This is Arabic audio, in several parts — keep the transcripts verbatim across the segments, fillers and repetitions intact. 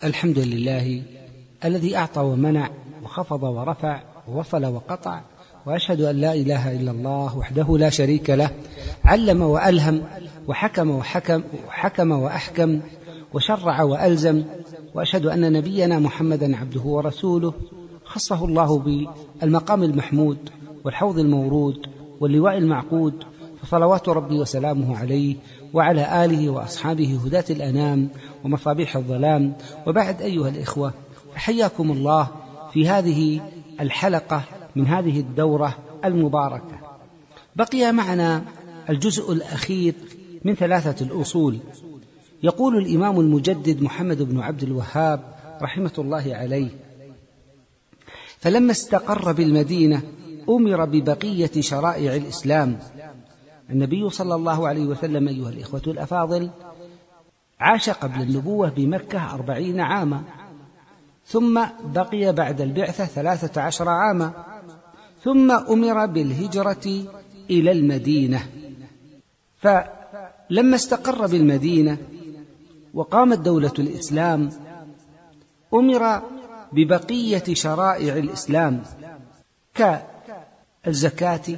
الحمد لله الذي أعطى ومنع وخفض ورفع ووصل وقطع، وأشهد أن لا إله إلا الله وحده لا شريك له، علم وألهم وحكم وحكم وحكم وأحكم وشرع وألزم. وأشهد أن نبينا محمدا عبده ورسوله، خصه الله بالمقام المحمود والحوض المورود واللواء المعقود، فصلوات ربي وسلامه عليه وعلى آله وأصحابه هداة الأنام ومصابيح الظلام. وبعد، أيها الإخوة، حياكم الله في هذه الحلقة من هذه الدورة المباركة. بقي معنا الجزء الأخير من ثلاثة الأصول. يقول الإمام المجدد محمد بن عبد الوهاب رحمة الله عليه: فلما استقر بالمدينة أمر ببقية شرائع الإسلام. النبي صلى الله عليه وسلم أيها الإخوة الأفاضل عاش قبل النبوة بمكة أربعين عاما، ثم بقي بعد البعثة ثلاثة عشر عاما، ثم أمر بالهجرة إلى المدينة. فلما استقر بالمدينة وقامت دولة الإسلام أمر ببقية شرائع الإسلام كالزكاة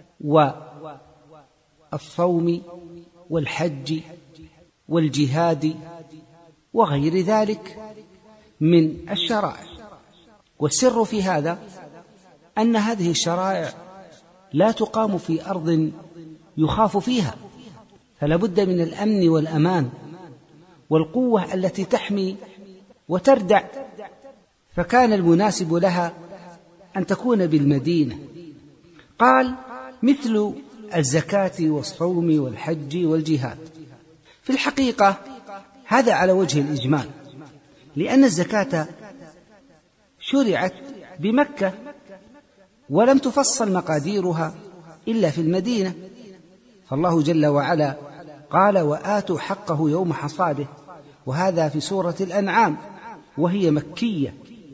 والصوم والحج والجهاد وغير ذلك من الشرائع. والسر في هذا أن هذه الشرائع لا تقام في أرض يخاف فيها، فلا بد من الأمن والأمان والقوة التي تحمي وتردع، فكان المناسب لها أن تكون بالمدينة. قال: مثل الزكاة والصوم والحج والجهاد. في الحقيقة هذا على وجه الإجمال، لأن الزكاة شرعت بمكة ولم تفصل مقاديرها إلا في المدينة، فالله جل وعلا قال: وآتوا حقه يوم حصاده، وهذا في سورة الأنعام، وهي مكية،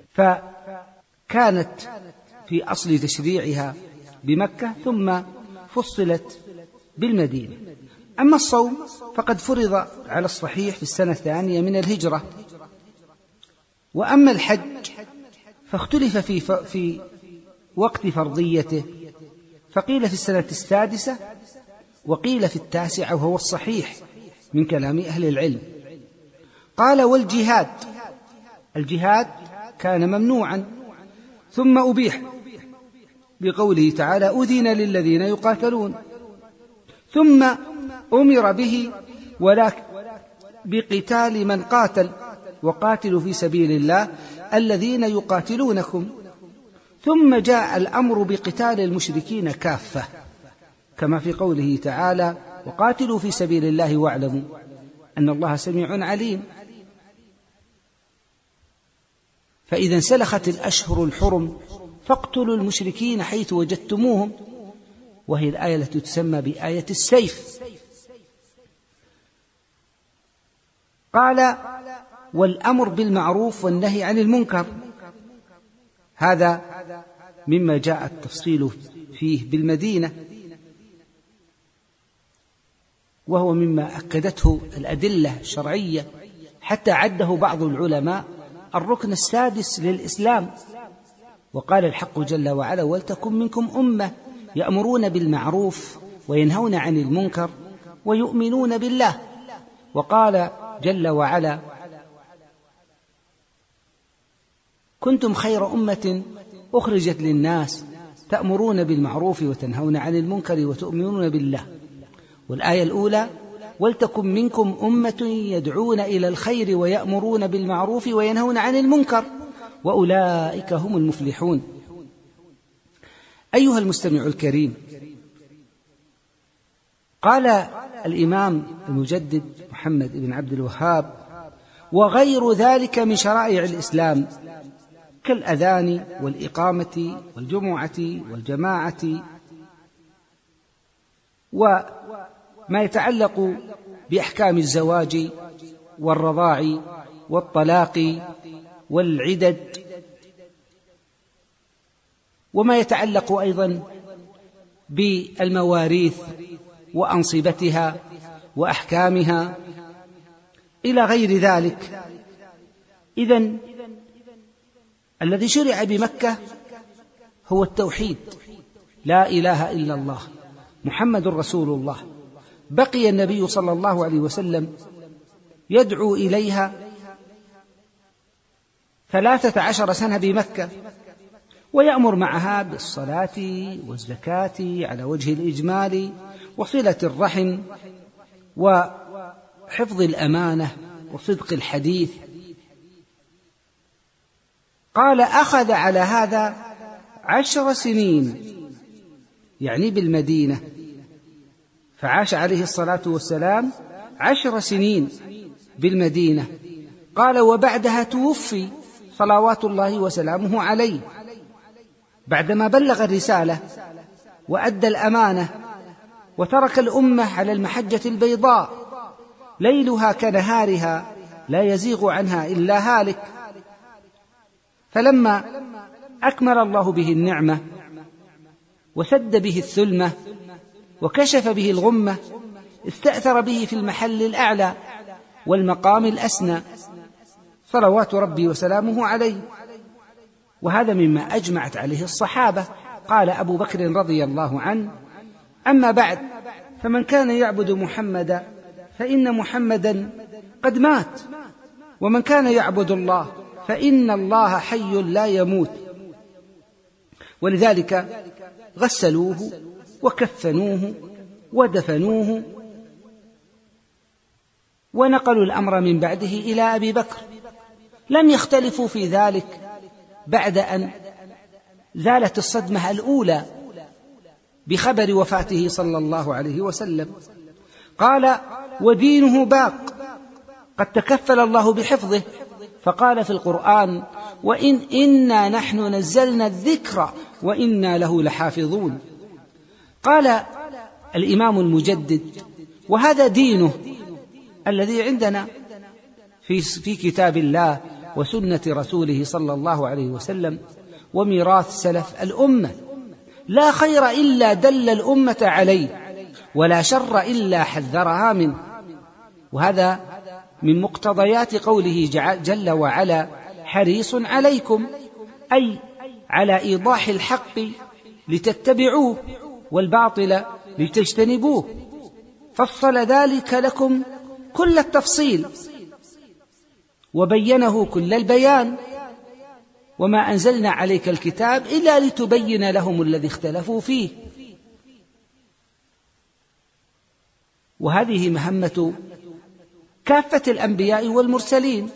فكانت في أصل تشريعها بمكة ثم فصلت بالمدينة. أما الصوم فقد فرض على الصحيح في السنة الثانية من الهجرة. وأما الحج فاختلف في, في وقت فرضيته، فقيل في السنة السادسة وقيل في التاسعة، وهو الصحيح من كلام أهل العلم. قال: والجهاد، الجهاد كان ممنوعا ثم أبيح بقوله تعالى: أذن للذين يقاتلون، ثم أمر به ولكن بقتال من قاتل، وقاتلوا في سبيل الله الذين يقاتلونكم، ثم جاء الأمر بقتال المشركين كافة، كما في قوله تعالى: وقاتلوا في سبيل الله واعلموا أن الله سميع عليم. فإذا انسلخت الأشهر الحرم فاقتلوا المشركين حيث وجدتموهم، وهي الآية التي تسمى بآية السيف. قال: والأمر بالمعروف والنهي عن المنكر، هذا مما جاء التفصيل فيه بالمدينة، وهو مما أكدته الأدلة الشرعية، حتى عده بعض العلماء الركن السادس للإسلام. وقال الحق جل وعلا: ولتكن منكم أمة يأمرون بالمعروف وينهون عن المنكر ويؤمنون بالله. وقال جل وعلا: كنتم خير أمة أخرجت للناس تأمرون بالمعروف وتنهون عن المنكر وتؤمنون بالله. والآية الأولى: ولتكن منكم أمة يدعون إلى الخير ويأمرون بالمعروف وينهون عن المنكر وأولئك هم المفلحون. أيها المستمع الكريم، قال الإمام المجدد محمد بن عبد الوهاب: وغير ذلك من شرائع الإسلام كالأذان والإقامة والجمعة والجماعة وما يتعلق بأحكام الزواج والرضاع والطلاق والعدد، وما يتعلق أيضا بالمواريث وأنصبتها وأحكامها إلى غير ذلك. إذن الذي شرع بمكة هو التوحيد، لا إله إلا الله محمد رسول الله. بقي النبي صلى الله عليه وسلم يدعو إليها ثلاثة عشر سنة بمكة، ويأمر معها بالصلاة والزكاة على وجه الإجمال، وصلة الرحم، وحفظ الأمانة، وصدق الحديث. قال أخذ على هذا عشر سنين، يعني بالمدينة، فعاش عليه الصلاة والسلام عشر سنين بالمدينة. قال وبعدها توفي صلوات الله وسلامه عليه، بعدما بلغ الرسالة وأدى الأمانة وترك الأمة على المحجة البيضاء ليلها كنهارها لا يزيغ عنها إلا هالك. فلما أكمل الله به النعمة وسد به الثلمة وكشف به الغمة استأثر به في المحل الأعلى والمقام الأسنى صلوات ربي وسلامه عليه، وهذا مما أجمعت عليه الصحابة. قال أبو بكر رضي الله عنه: أما بعد، فمن كان يعبد محمدا فإن محمدا قد مات، ومن كان يعبد الله فإن الله حي لا يموت. ولذلك غسلوه وكفنوه ودفنوه ونقلوا الأمر من بعده إلى أبي بكر. لم يختلفوا في ذلك بعد أن زالت الصدمة الأولى بخبر وفاته صلى الله عليه وسلم. قال: ودينه باق، قد تكفل الله بحفظه، فقال في القرآن: وإن إنا نحن نزلنا الذكر وإنا له لحافظون. قال الإمام المجدد: وهذا دينه الذي عندنا في في كتاب الله وسنة رسوله صلى الله عليه وسلم، وميراث سلف الأمة، لا خير إلا دل الأمة عليه، ولا شر إلا حذرها منه. وهذا من مقتضيات قوله جل وعلا: حريص عليكم، أي على إيضاح الحق لتتبعوه والباطل لتجتنبوه، فصل ذلك لكم كل التفصيل وبينه كل البيان، وما أنزلنا عليك الكتاب إلا لتبين لهم الذي اختلفوا فيه. وهذه مهمة كافة الأنبياء والمرسلين،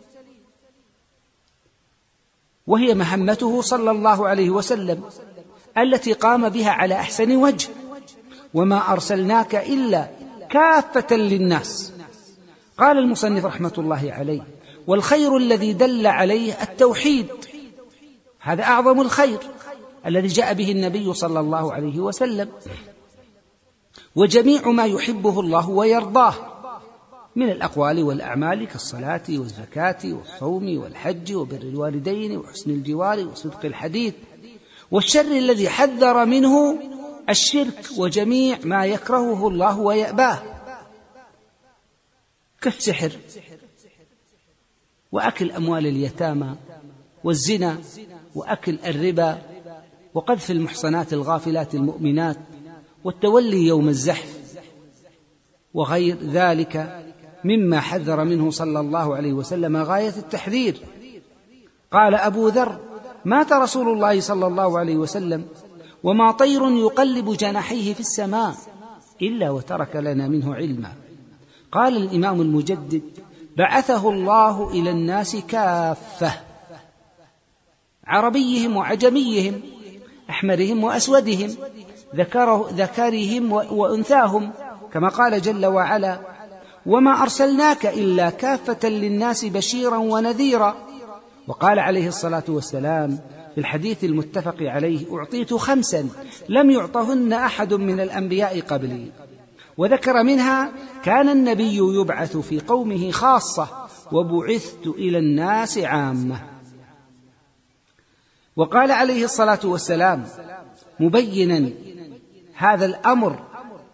وهي مهمته صلى الله عليه وسلم التي قام بها على أحسن وجه: وما أرسلناك إلا كافة للناس. قال المصنف رحمة الله عليه: والخير الذي دل عليه التوحيد، هذا أعظم الخير الذي جاء به النبي صلى الله عليه وسلم، وجميع ما يحبه الله ويرضاه من الأقوال والأعمال كالصلاة والزكاة والصوم والحج وبر الوالدين وحسن الجوار وصدق الحديث، والشر الذي حذر منه الشرك وجميع ما يكرهه الله ويأباه كالسحر وأكل أموال اليتامى والزنا وأكل الربا وقذف المحصنات الغافلات المؤمنات والتولي يوم الزحف وغير ذلك مما حذر منه صلى الله عليه وسلم غاية التحذير. قال أبو ذر: مات رسول الله صلى الله عليه وسلم وما طير يقلب جناحيه في السماء إلا وترك لنا منه علما. قال الإمام المجدد: بعثه الله إلى الناس كافة، عربيهم وعجميهم، أحمرهم وأسودهم، ذكره ذكرهم وأنثاهم، كما قال جل وعلا: وما أرسلناك إلا كافة للناس بشيرا ونذيرا. وقال عليه الصلاة والسلام في الحديث المتفق عليه: أعطيت خمسا لم يعطهن أحد من الأنبياء قبلي، وذكر منها: كان النبي يبعث في قومه خاصة وبعثت إلى الناس عامة. وقال عليه الصلاة والسلام مبينا هذا الأمر: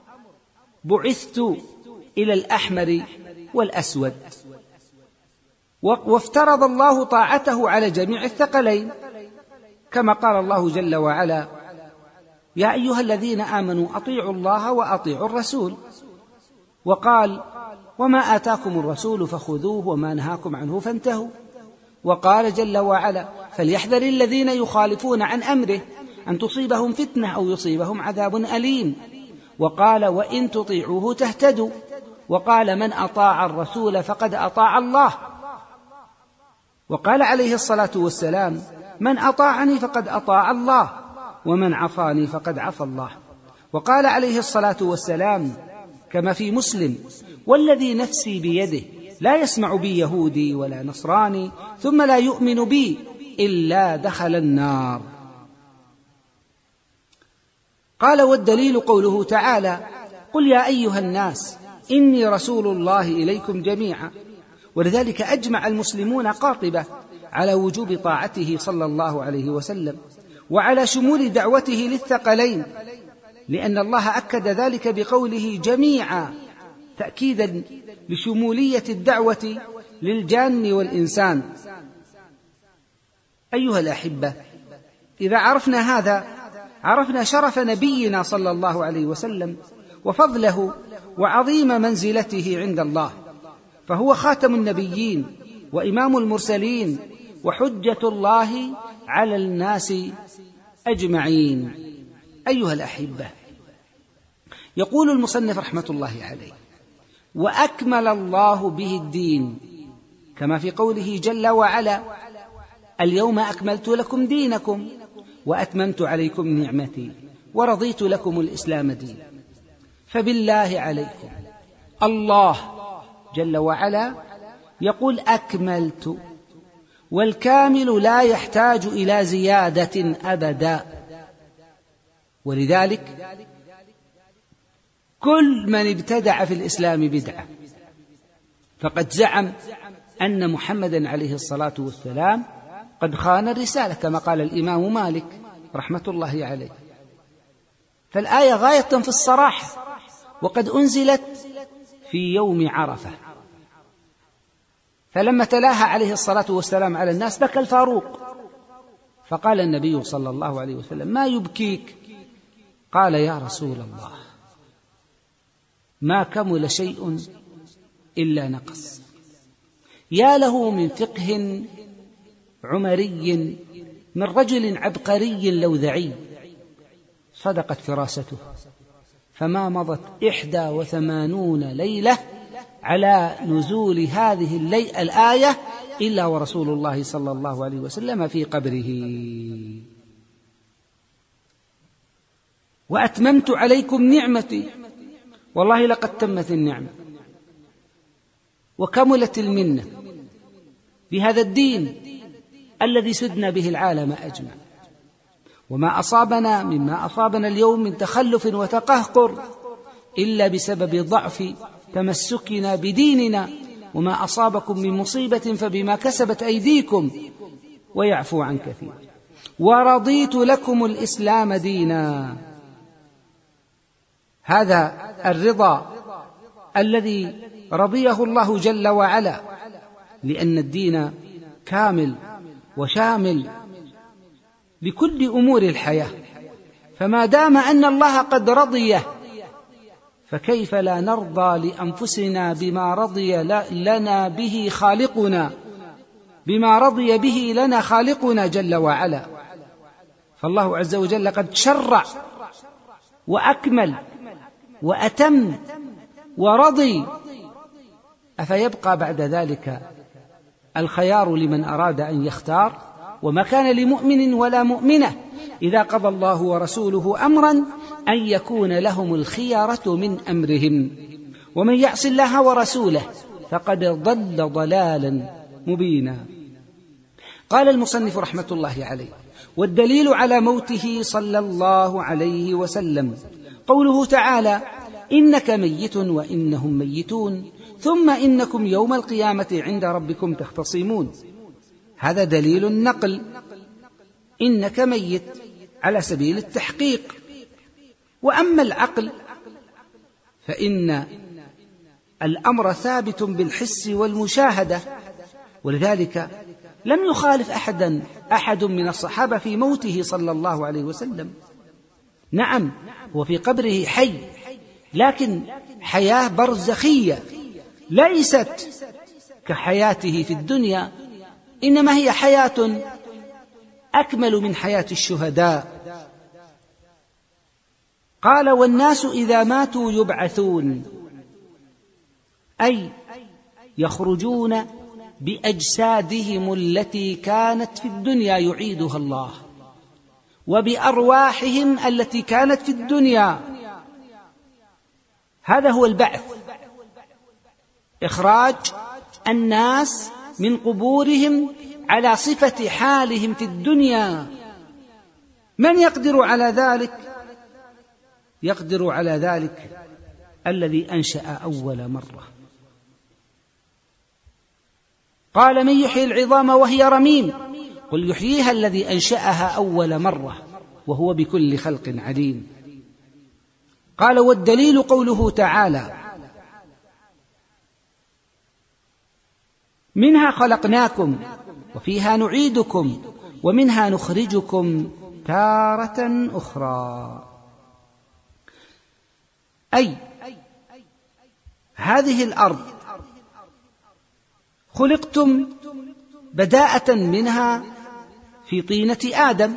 بعثت إلى الأحمر والأسود. وافترض الله طاعته على جميع الثقلين، كما قال الله جل وعلا: يا أيها الذين آمنوا أطيعوا الله وأطيعوا الرسول. وقال: وما آتاكم الرسول فخذوه وما نهاكم عنه فانتهوا. وقال جل وعلا: فليحذر الذين يخالفون عن أمره أن تصيبهم فتنة أو يصيبهم عذاب أليم. وقال: وإن تطيعوه تهتدوا. وقال: من أطاع الرسول فقد أطاع الله. وقال عليه الصلاة والسلام: من أطاعني فقد أطاع الله، ومن عصاني فقد عصى الله. وقال عليه الصلاة والسلام كما في مسلم: والذي نفسي بيده لا يسمع بي يهودي ولا نصراني ثم لا يؤمن بي إلا دخل النار. قال: والدليل قوله تعالى: قل يا أيها الناس إني رسول الله إليكم جميعا. ولذلك أجمع المسلمون قاطبة على وجوب طاعته صلى الله عليه وسلم، وعلى شمول دعوته للثقلين، لأن الله أكد ذلك بقوله جميعا، تأكيدا لشمولية الدعوة للجان والإنسان. أيها الأحبة، إذا عرفنا هذا عرفنا شرف نبينا صلى الله عليه وسلم وفضله وعظيم منزلته عند الله، فهو خاتم النبيين وإمام المرسلين وحجة الله على الناس أجمعين. أيها الأحبة، يقول المصنف رحمة الله عليه: وأكمل الله به الدين، كما في قوله جل وعلا: اليوم أكملت لكم دينكم وأتممت عليكم نعمتي ورضيت لكم الإسلام دينا. فبالله عليكم الله جل وعلا يقول أكملت، والكامل لا يحتاج إلى زيادة أبدا. ولذلك كل من ابتدع في الإسلام بدعة فقد زعم أن محمدا عليه الصلاة والسلام قد خان الرسالة، كما قال الإمام مالك رحمة الله عليه. فالآية غاية في الصراحة، وقد أنزلت في يوم عرفة، فلما تلاها عليه الصلاة والسلام على الناس بكى الفاروق، فقال النبي صلى الله عليه وسلم: ما يبكيك؟ قال: يا رسول الله، ما كمل شيء إلا نقص. يا له من فقه عمري، من رجل عبقري لوذعي، صدقت فراسته، فما مضت إحدى وثمانون ليلة على نزول هذه الليلة الآية إلا ورسول الله صلى الله عليه وسلم في قبره. وأتممت عليكم نعمتي، والله لقد تمت النعمة وكملت المنة بهذا الدين الذي سدنا به العالم أجمع. وما أصابنا مما أصابنا اليوم من تخلف وتقهقر إلا بسبب ضعف تمسكنا بديننا، وما أصابكم من مصيبة فبما كسبت أيديكم ويعفو عن كثير. ورضيت لكم الإسلام دينا. هذا الرضا الذي رضيه الله جل وعلا، لأن الدين كامل وشامل لكل أمور الحياة، فما دام أن الله قد رضيه فكيف لا نرضى لأنفسنا بما رضي لنا به خالقنا، بما رضي به لنا خالقنا جل وعلا. فالله عز وجل قد شرع وأكمل وأتم ورضي، أفيبقى بعد ذلك الخيار لمن أراد أن يختار؟ وما كان لمؤمن ولا مؤمنة إذا قضى الله ورسوله أمرا أن يكون لهم الخيارة من أمرهم، ومن يعص الله ورسوله فقد ضل ضلالا مبينا. قال المصنف رحمة الله عليه: والدليل على موته صلى الله عليه وسلم قوله تعالى: إنك ميت وإنهم ميتون ثم إنكم يوم القيامة عند ربكم تختصمون. هذا دليل النقل، إنك ميت على سبيل التحقيق. وأما العقل فإن الأمر ثابت بالحس والمشاهدة، ولذلك لم يخالف أحدا أحد من الصحابة في موته صلى الله عليه وسلم. نعم، هو في قبره حي، لكن حياة برزخية ليست كحياته في الدنيا، إنما هي حياة أكمل من حياة الشهداء. قال: والناس إذا ماتوا يبعثون، أي يخرجون بأجسادهم التي كانت في الدنيا يعيدها الله، وبأرواحهم التي كانت في الدنيا. هذا هو البعث، إخراج الناس من قبورهم على صفة حالهم في الدنيا. من يقدر على ذلك؟ يقدر على ذلك الذي أنشأ أول مرة. قال: من يحيي العظام وهي رميم؟ قل يحييها الذي أنشأها أول مرة وهو بكل خلق عليم. قال: والدليل قوله تعالى: منها خلقناكم وفيها نعيدكم ومنها نخرجكم تارة أخرى. أي هذه الأرض خلقتم بداءة منها في طينة آدم،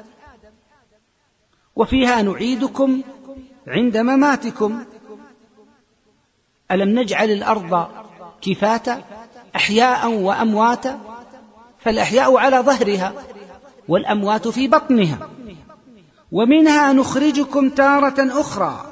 وفيها نعيدكم عند مماتكم. ألم نجعل الأرض كفاتا أحياء وأمواتا؟ فالأحياء على ظهرها والأموات في بطنها. ومنها نخرجكم تارة أخرى.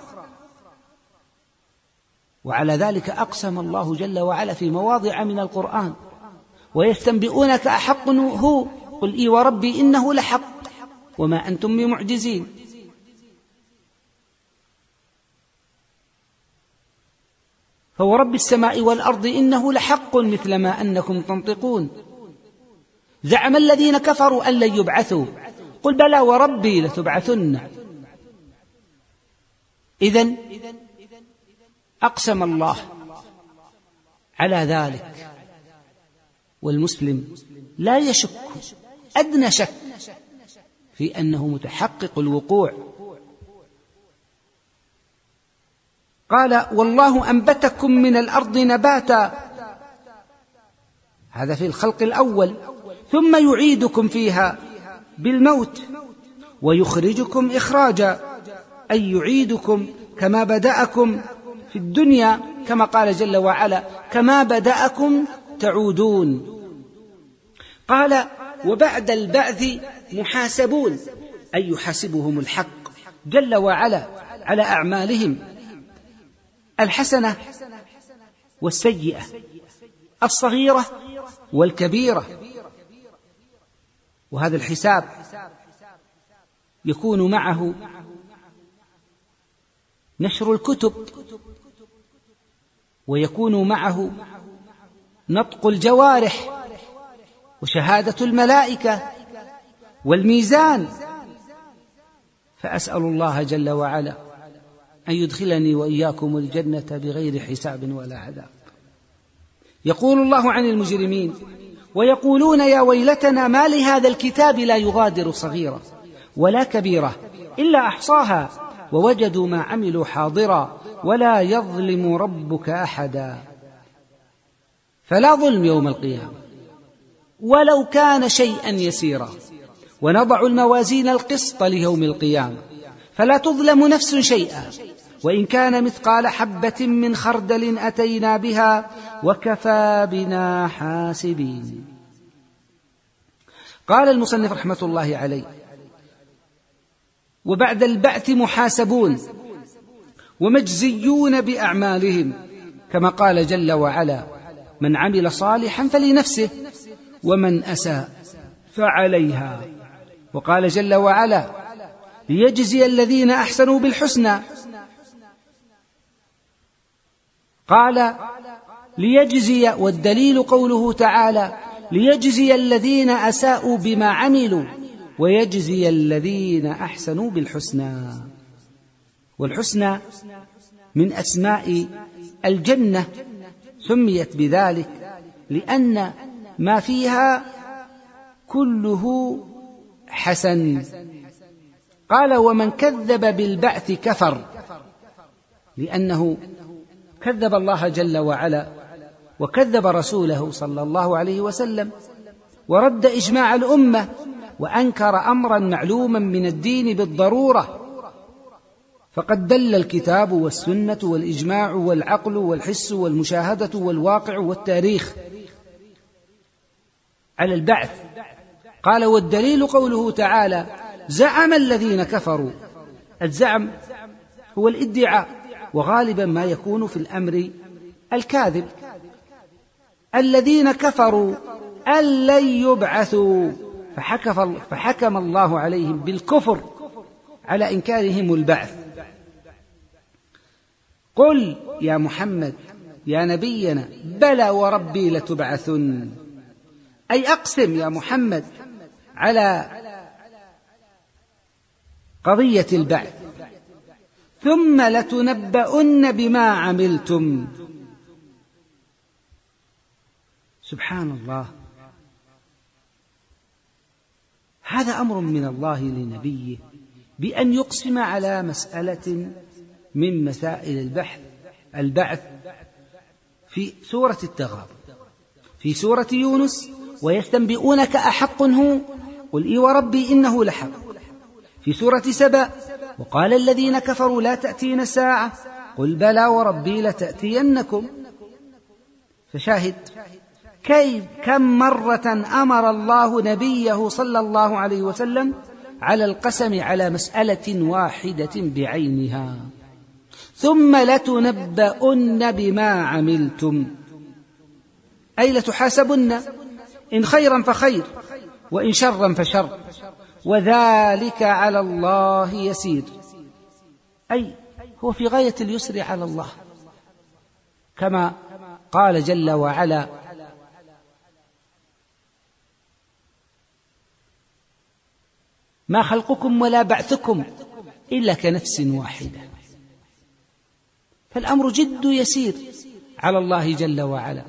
وعلى ذلك أقسم الله جل وعلا في مواضع من القرآن: ويستنبئونك أحق هو قل إي وربي إنه لحق وما أنتم بمعجزين. فورب السماء والأرض إنه لحق مثل ما أنكم تنطقون. زعم الذين كفروا أن لن يبعثوا قل بلى وربي لتبعثن. إذن أقسم الله على ذلك، والمسلم لا يشك أدنى شك في أنه متحقق الوقوع. قال: والله أنبتكم من الأرض نباتا، هذا في الخلق الأول، ثم يعيدكم فيها بالموت ويخرجكم إخراجا، أي يعيدكم كما بدأكم في الدنيا، كما قال جل وعلا: كما بدأكم تعودون. قال: وبعد البعث محاسبون، أي يحاسبهم الحق جل وعلا على أعمالهم الحسنة والسيئة، الصغيرة والكبيرة. وهذا الحساب يكون معه نشر الكتب، ويكون معه نطق الجوارح، وشهادة الملائكة، والميزان. فأسأل الله جل وعلا أن يدخلني وإياكم الجنة بغير حساب ولا عذاب. يقول الله عن المجرمين: ويقولون يا ويلتنا ما لهذا الكتاب لا يغادر صغيرة ولا كبيرة إلا أحصاها ووجدوا ما عملوا حاضرا ولا يظلم ربك أحدا. فلا ظلم يوم القيامة ولو كان شيئا يسيرا، ونضع الموازين القسط ليوم القيامة فلا تظلم نفس شيئا وإن كان مثقال حبة من خردل أتينا بها وكفى بنا حاسبين. قال المصنف رحمة الله عليه: وبعد البعث محاسبون ومجزيون بأعمالهم، كما قال جل وعلا: من عمل صالحا فلنفسه ومن أساء فعليها. وقال جل وعلا: ليجزي الذين أحسنوا بالحسنى. قال ليجزي، والدليل قوله تعالى: ليجزي الذين أساءوا بما عملوا ويجزي الذين أحسنوا بالحسنى. والحسنى من أسماء الجنة، سميت بذلك لأن ما فيها كله حسن. قال: ومن كذب بالبعث كفر، لأنه كذب الله جل وعلا وكذب رسوله صلى الله عليه وسلم، ورد إجماع الأمة، وأنكر أمرا معلوما من الدين بالضرورة. فقد دل الكتاب والسنة والإجماع والعقل والحس والمشاهدة والواقع والتاريخ على البعث. قال: والدليل قوله تعالى: زعم الذين كفروا. الزعم هو الادعاء، وغالبا ما يكون في الأمر الكاذب. الذين كفروا أن لن يبعثوا، فحكم الله عليهم بالكفر على إنكارهم البعث. قل يا محمد يا نبينا: بلى وربي لتبعثن، أي أقسم يا محمد على قضية البعث، ثم لتنبؤن بما عملتم. سبحان الله، هذا أمر من الله لنبيه بأن يقسم على مسألة من مسائل البحث البعث في سورة التغابن. في سورة يونس: ويستنبئونك أحق هو قل إي وربي إنه لحق. في سورة سبأ: وقال الذين كفروا لا تأتين الساعة قل بلى وربي لتأتينكم. فشاهد كيف كم مرة أمر الله نبيه صلى الله عليه وسلم على القسم على مسألة واحدة بعينها. ثم لتنبؤن بما عملتم، أي لتحاسبن، إن خيرا فخير وإن شرا فشر، وذلك على الله يسير، أي هو في غاية اليسر على الله، كما قال جل وعلا: ما خلقكم ولا بعثكم إلا كنفس واحدة. فالأمر جد يسير على الله جل وعلا.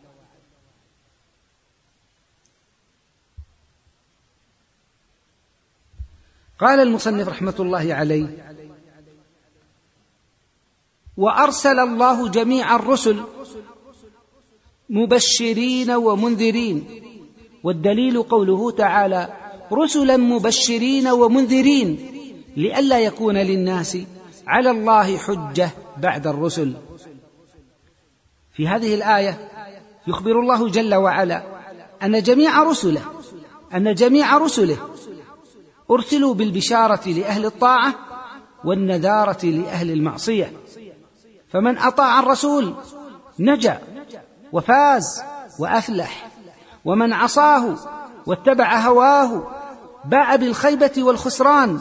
قال المصنف رحمة الله عليه: وأرسل الله جميع الرسل مبشرين ومنذرين، والدليل قوله تعالى: رسلا مبشرين ومنذرين لئلا يكون للناس على الله حجة بعد الرسل. في هذه الآية يخبر الله جل وعلا أن جميع رسله أن جميع رسله أرسلوا بالبشارة لأهل الطاعة والنذارة لأهل المعصية، فمن أطاع الرسول نجا وفاز وأفلح، ومن عصاه واتبع هواه باء بالخيبة والخسران.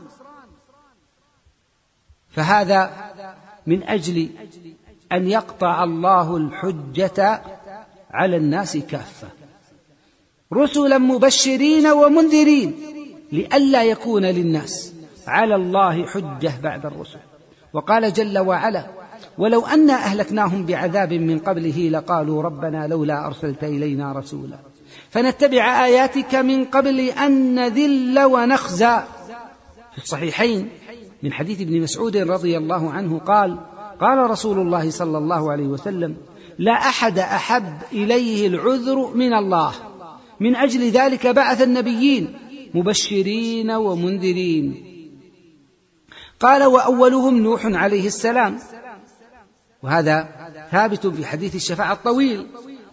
فهذا من أجل أن يقطع الله الحجة على الناس كافة، رسلا مبشرين ومنذرين لئلا يكون للناس على الله حجة بعد الرسل. وقال جل وعلا: ولو أنا أهلكناهم بعذاب من قبله لقالوا ربنا لولا أرسلت إلينا رسولا فنتبع آياتك من قبل أن نذل ونخزى. في الصحيحين من حديث ابن مسعود رضي الله عنه قال: قال رسول الله صلى الله عليه وسلم: لا أحد أحب إليه العذر من الله، من أجل ذلك بعث النبيين مبشرين ومنذرين. قال: وأولهم نوح عليه السلام، وهذا ثابت في حديث الشفاعة الطويل،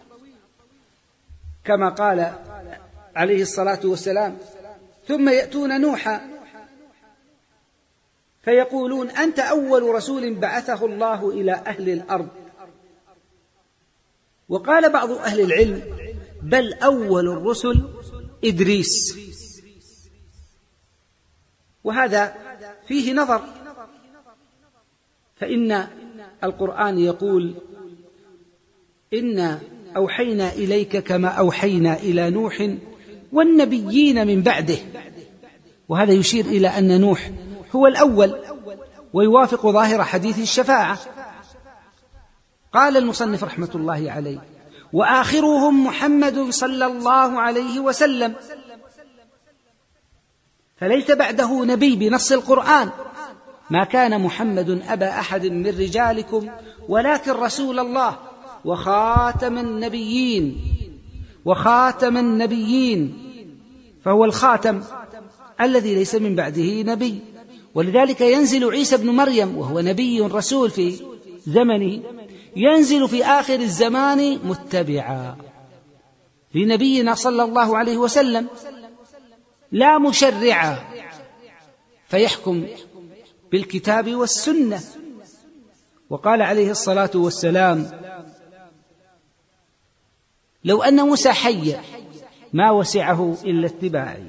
كما قال عليه الصلاة والسلام: ثم يأتون نوحا فيقولون أنت أول رسول بعثه الله إلى أهل الأرض. وقال بعض أهل العلم: بل أول الرسل إدريس. وهذا فيه نظر، فإن القرآن يقول: إنا أوحينا إليك كما أوحينا إلى نوح والنبيين من بعده. وهذا يشير إلى أن نوح هو الأول، ويوافق ظاهر حديث الشفاعة. قال المصنف رحمة الله عليه: وآخرهم محمد صلى الله عليه وسلم، فليس بعده نبي بنص القرآن. ما كان محمد أبا أحد من رجالكم ولكن رسول الله وخاتم النبيين وخاتم النبيين فهو الخاتم الذي ليس من بعده نبي. ولذلك ينزل عيسى بن مريم وهو نبي رسول في زمنه، ينزل في آخر الزمان متبعا لنبينا صلى الله عليه وسلم لا مشرعا فيحكم بالكتاب والسنة. وقال عليه الصلاة والسلام: لو أن موسى حي ما وسعه إلا اتباعي.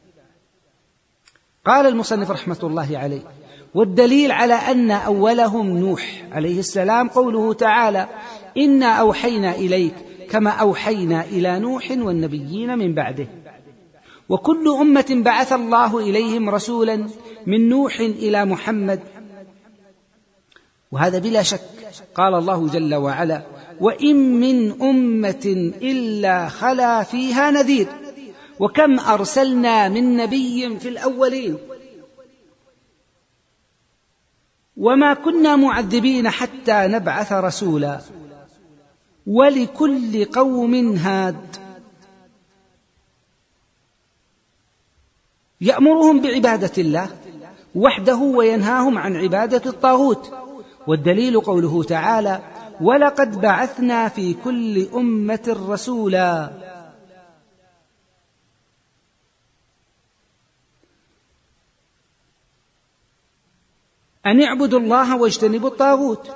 قال المصنف رحمة الله عليه: والدليل على أن أولهم نوح عليه السلام قوله تعالى: إنا أوحينا إليك كما أوحينا إلى نوح والنبيين من بعده. وكل أمة بعث الله إليهم رسولا من نوح إلى محمد، وهذا بلا شك. قال الله جل وعلا: وإن من أمة إلا خلا فيها نذير وكم أرسلنا من نبي في الأولين وما كنا معذبين حتى نبعث رسولا ولكل قوم هاد يأمرهم بعبادة الله وحده وينهاهم عن عبادة الطاغوت. والدليل قوله تعالى: ولقد بعثنا في كل أمة رسولا. أن اعبدوا الله واجتنبوا الطاغوت.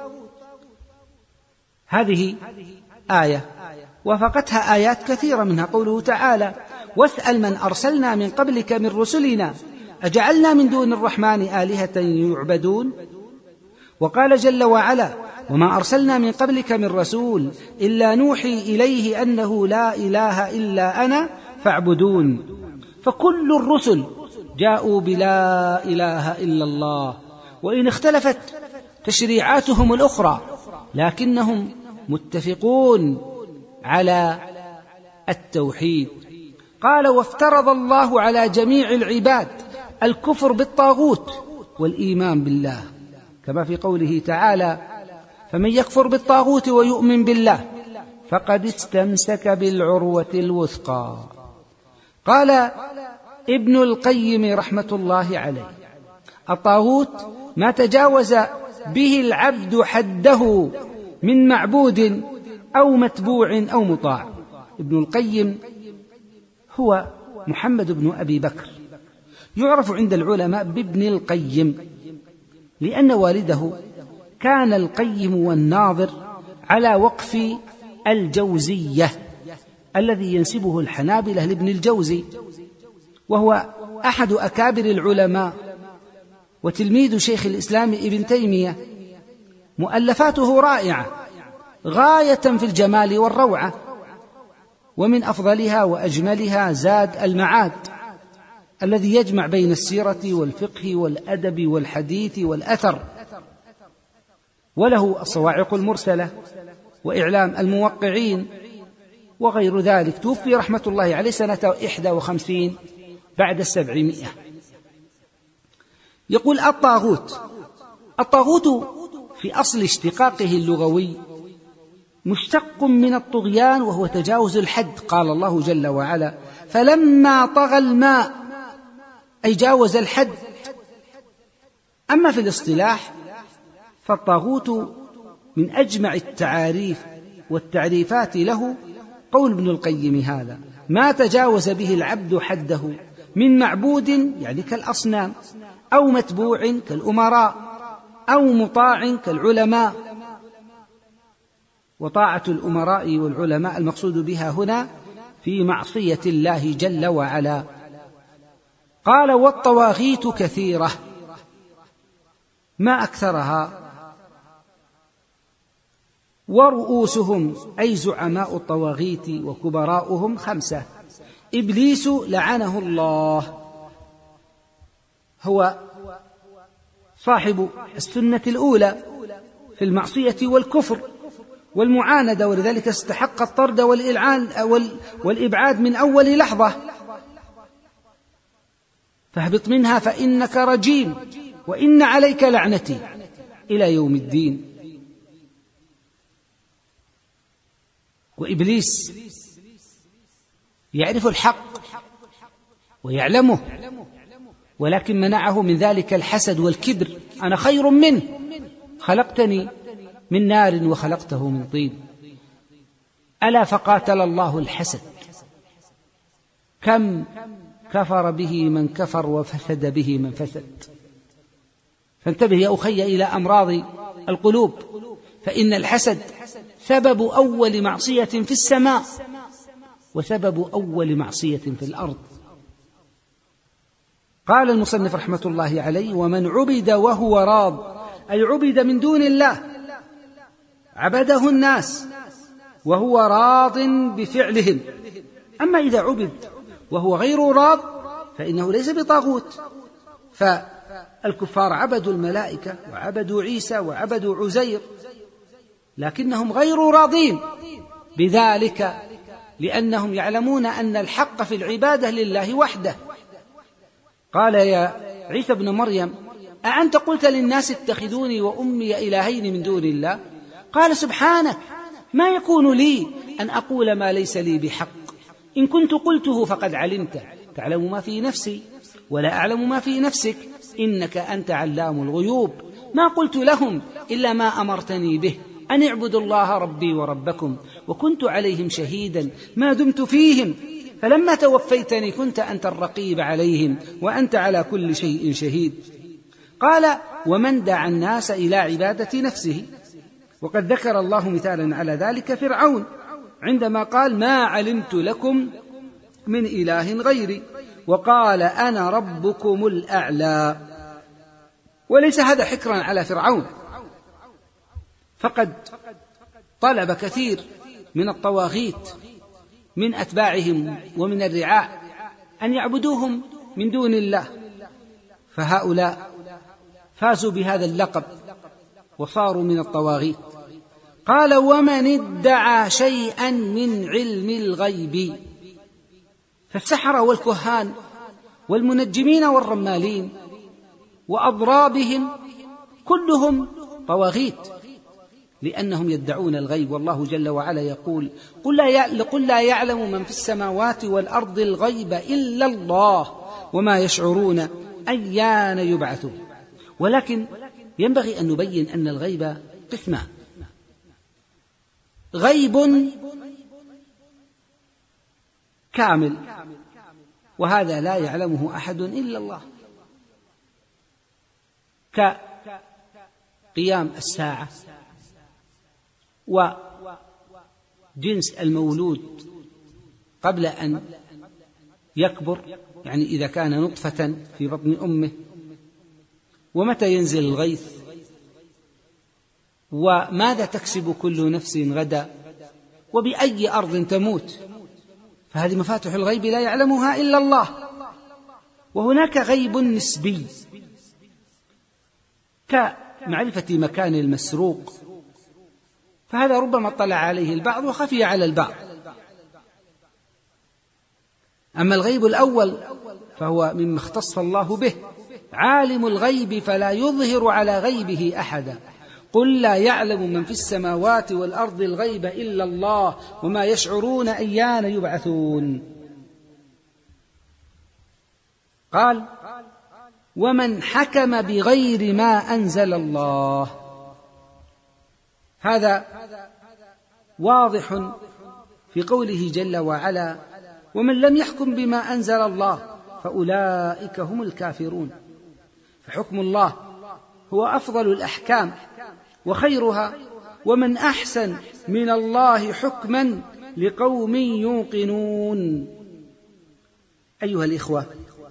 هذه آية وافقتها آيات كثيرة، منها قوله تعالى: واسأل من أرسلنا من قبلك من رسلنا أجعلنا من دون الرحمن آلهة يعبدون. وقال جل وعلا: وما أرسلنا من قبلك من رسول إلا نوحي إليه أنه لا إله إلا أنا فاعبدون. فكل الرسل جاءوا بلا إله إلا الله، وإن اختلفت تشريعاتهم الأخرى لكنهم متفقون على التوحيد. قال: وافترض الله على جميع العباد الكفر بالطاغوت والإيمان بالله، كما في قوله تعالى: فمن يكفر بالطاغوت ويؤمن بالله فقد استمسك بالعروة الوثقى. قال ابن القيم رحمة الله عليه: الطاغوت ما تجاوز به العبد حده من معبود أو متبوع أو مطاع. ابن القيم هو محمد بن أبي بكر، يعرف عند العلماء بابن القيم لأن والده كان القيم والناظر على وقف الجوزية الذي ينسبه الحنابلة لابن الجوزي، وهو أحد أكابر العلماء وتلميذ شيخ الإسلام ابن تيمية. مؤلفاته رائعة غاية في الجمال والروعة، ومن أفضلها وأجملها زاد المعاد الذي يجمع بين السيرة والفقه والأدب والحديث والأثر، وله الصواعق المرسلة وإعلام الموقعين وغير ذلك. توفي رحمة الله عليه سنة إحدى وخمسين بعد السبعمائة. يقول: الطاغوت الطاغوت في أصل اشتقاقه اللغوي مشتق من الطغيان وهو تجاوز الحد. قال الله جل وعلا: فلما طغى الماء، أي جاوز الحد. أما في الاصطلاح فالطاغوت من أجمع التعاريف والتعريفات له قول ابن القيم هذا: ما تجاوز به العبد حده من معبود يعني كالأصنام، أو متبوع كالأمراء، أو مطاع كالعلماء. وطاعة الأمراء والعلماء المقصود بها هنا في معصية الله جل وعلا. قال: والطواغيت كثيرة، ما أكثرها؟ ورؤوسهم أي زعماء الطواغيت وكبراؤهم خمسة. إبليس لعنه الله، هو صاحب السنة الأولى في المعصية والكفر، والمعاندة، ولذلك استحق الطرد والإلعان والإبعاد من أول لحظة. فاهبط منها فإنك رجيم وإن عليك لعنتي إلى يوم الدين. وإبليس يعرف الحق ويعلمه، ولكن منعه من ذلك الحسد والكبر. أنا خير منه، خلقتني من نار وخلقته من طين. ألا فقاتل الله الحسد، كم كفر به من كفر وفسد به من فسد. فانتبه يا أخي إلى أمراض القلوب، فإن الحسد سبب أول معصية في السماء وسبب أول معصية في الأرض. قال المصنف رحمة الله عليه: ومن عبد وهو راض، أي عبد من دون الله، عبده الناس وهو راض بفعلهم. أما إذا عبد وهو غير راض فإنه ليس بطاغوت. فالكفار عبدوا الملائكة وعبدوا عيسى وعبدوا عزير، لكنهم غير راضين بذلك، لأنهم يعلمون أن الحق في العبادة لله وحده. قال يا عيسى ابن مريم: أأنت قلت للناس اتخذوني وأمي إلهين من دون الله؟ قال: سبحانك، ما يكون لي أن أقول ما ليس لي بحق، إن كنت قلته فقد علمته، تعلم ما في نفسي ولا أعلم ما في نفسك، إنك أنت علام الغيوب. ما قلت لهم إلا ما أمرتني به، أن اعبدوا الله ربي وربكم، وكنت عليهم شهيدا ما دمت فيهم، فلما توفيتني كنت أنت الرقيب عليهم وأنت على كل شيء شهيد. قال: ومن دعا الناس إلى عبادة نفسه. وقد ذكر الله مثالا على ذلك فرعون عندما قال: ما علمت لكم من إله غيري، وقال: أنا ربكم الأعلى. وليس هذا حكرا على فرعون، فقد طلب كثير من الطواغيت من أتباعهم ومن الرعاء أن يعبدوهم من دون الله، فهؤلاء فازوا بهذا اللقب وصاروا من الطواغيت. قال: ومن ادعى شيئا من علم الغيب. فالسحرة والكهان والمنجمين والرمالين وأضرابهم كلهم طواغيت، لأنهم يدعون الغيب، والله جل وعلا يقول: قل لا يعلم من في السماوات والأرض الغيب إلا الله وما يشعرون أيان يبعثون. ولكن ينبغي أن نبين أن الغيب قسمان: غيب كامل، وهذا لا يعلمه أحد إلا الله، كقيام الساعة وجنس المولود قبل أن يكبر، يعني إذا كان نطفة في بطن أمه، ومتى ينزل الغيث، وماذا تكسب كل نفس غدا، وبأي أرض تموت. فهذه مفاتح الغيب لا يعلمها إلا الله. وهناك غيب نسبي كمعرفة مكان المسروق، فهذا ربما اطلع عليه البعض وخفي على البعض. أما الغيب الأول فهو مما اختص الله به: عالم الغيب فلا يظهر على غيبه أحدا، قل لا يعلم من في السماوات والأرض الغيب إلا الله وما يشعرون أيان يبعثون. قال: ومن حكم بغير ما أنزل الله. هذا واضح في قوله جل وعلا: ومن لم يحكم بما أنزل الله فأولئك هم الكافرون. فحكم الله هو أفضل الأحكام وخيرها، ومن أحسن من الله حكما لقوم يوقنون. أيها الإخوة،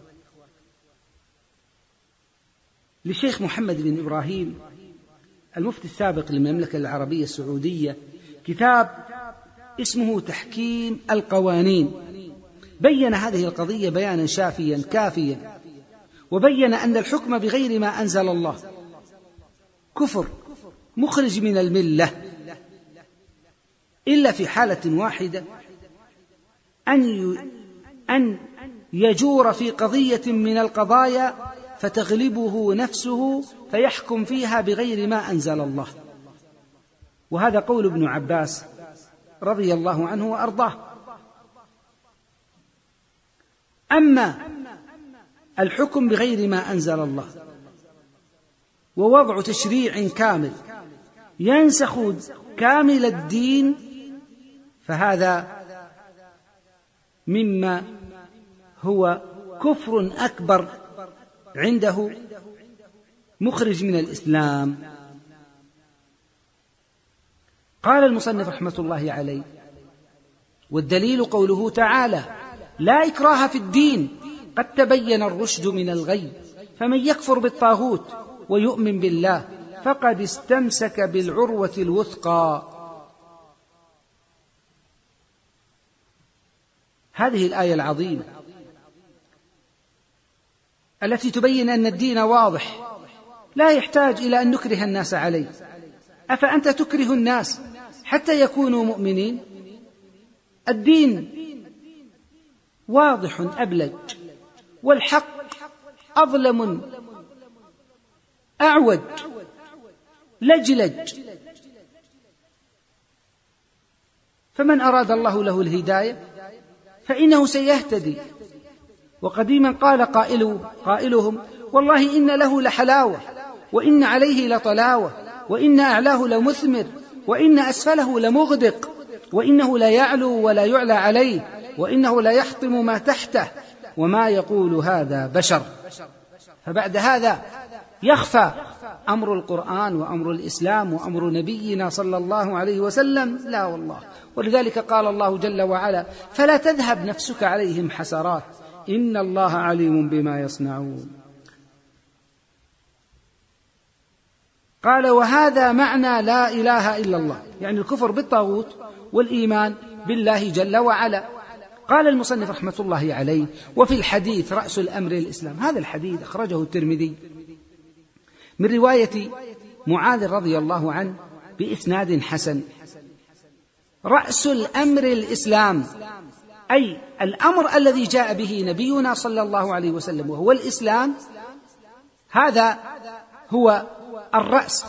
للشيخ محمد بن إبراهيم المفتي السابق للمملكة العربية السعودية كتاب اسمه تحكيم القوانين، بين هذه القضية بيانا شافيا كافيا، وبين أن الحكم بغير ما أنزل الله كفر مخرج من الملة، إلا في حالة واحدة، أن أن يجور في قضية من القضايا فتغلبه نفسه فيحكم فيها بغير ما أنزل الله، وهذا قول ابن عباس رضي الله عنه وأرضاه. أما الحكم بغير ما أنزل الله ووضع تشريع كامل ينسخ كامل الدين، فهذا مما هو كفر أكبر عنده مخرج من الإسلام. قال المصنف رحمة الله عليه: والدليل قوله تعالى: لا إكراه في الدين قد تبين الرشد من الغي، فمن يكفر بالطاغوت ويؤمن بالله فقد استمسك بالعروة الوثقى. هذه الآية العظيمة التي تبين أن الدين واضح لا يحتاج إلى أن نكره الناس عليه. أفأنت تكره الناس حتى يكونوا مؤمنين؟ الدين واضح أبلج، والحق أظلم أعوج لجلج، فمن أراد الله له الهداية فإنه سيهتدي. وقديما قال قائل قائلهم: والله إن له لحلاوة، وإن عليه لطلاوة، وإن أعلاه لمثمر، وإن أسفله لمغدق، وإنه لا يعلو ولا يعلى عليه، وإنه لا يحطم ما تحته، وما يقول هذا بشر. فبعد هذا يخفى أمر القرآن وأمر الإسلام وأمر نبينا صلى الله عليه وسلم؟ لا والله. ولذلك قال الله جل وعلا: فلا تذهب نفسك عليهم حسرات إن الله عليم بما يصنعون. قال: وهذا معنى لا إله إلا الله، يعني الكفر بالطاغوت والإيمان بالله جل وعلا. قال المصنف رحمة الله عليه: وفي الحديث رأس الأمر الإسلام. هذا الحديث أخرجه الترمذي من رواية معاذ رضي الله عنه بإسناد حسن. رأس الأمر الإسلام، أي الأمر الذي جاء به نبينا صلى الله عليه وسلم وهو الإسلام، هذا هو الرأس،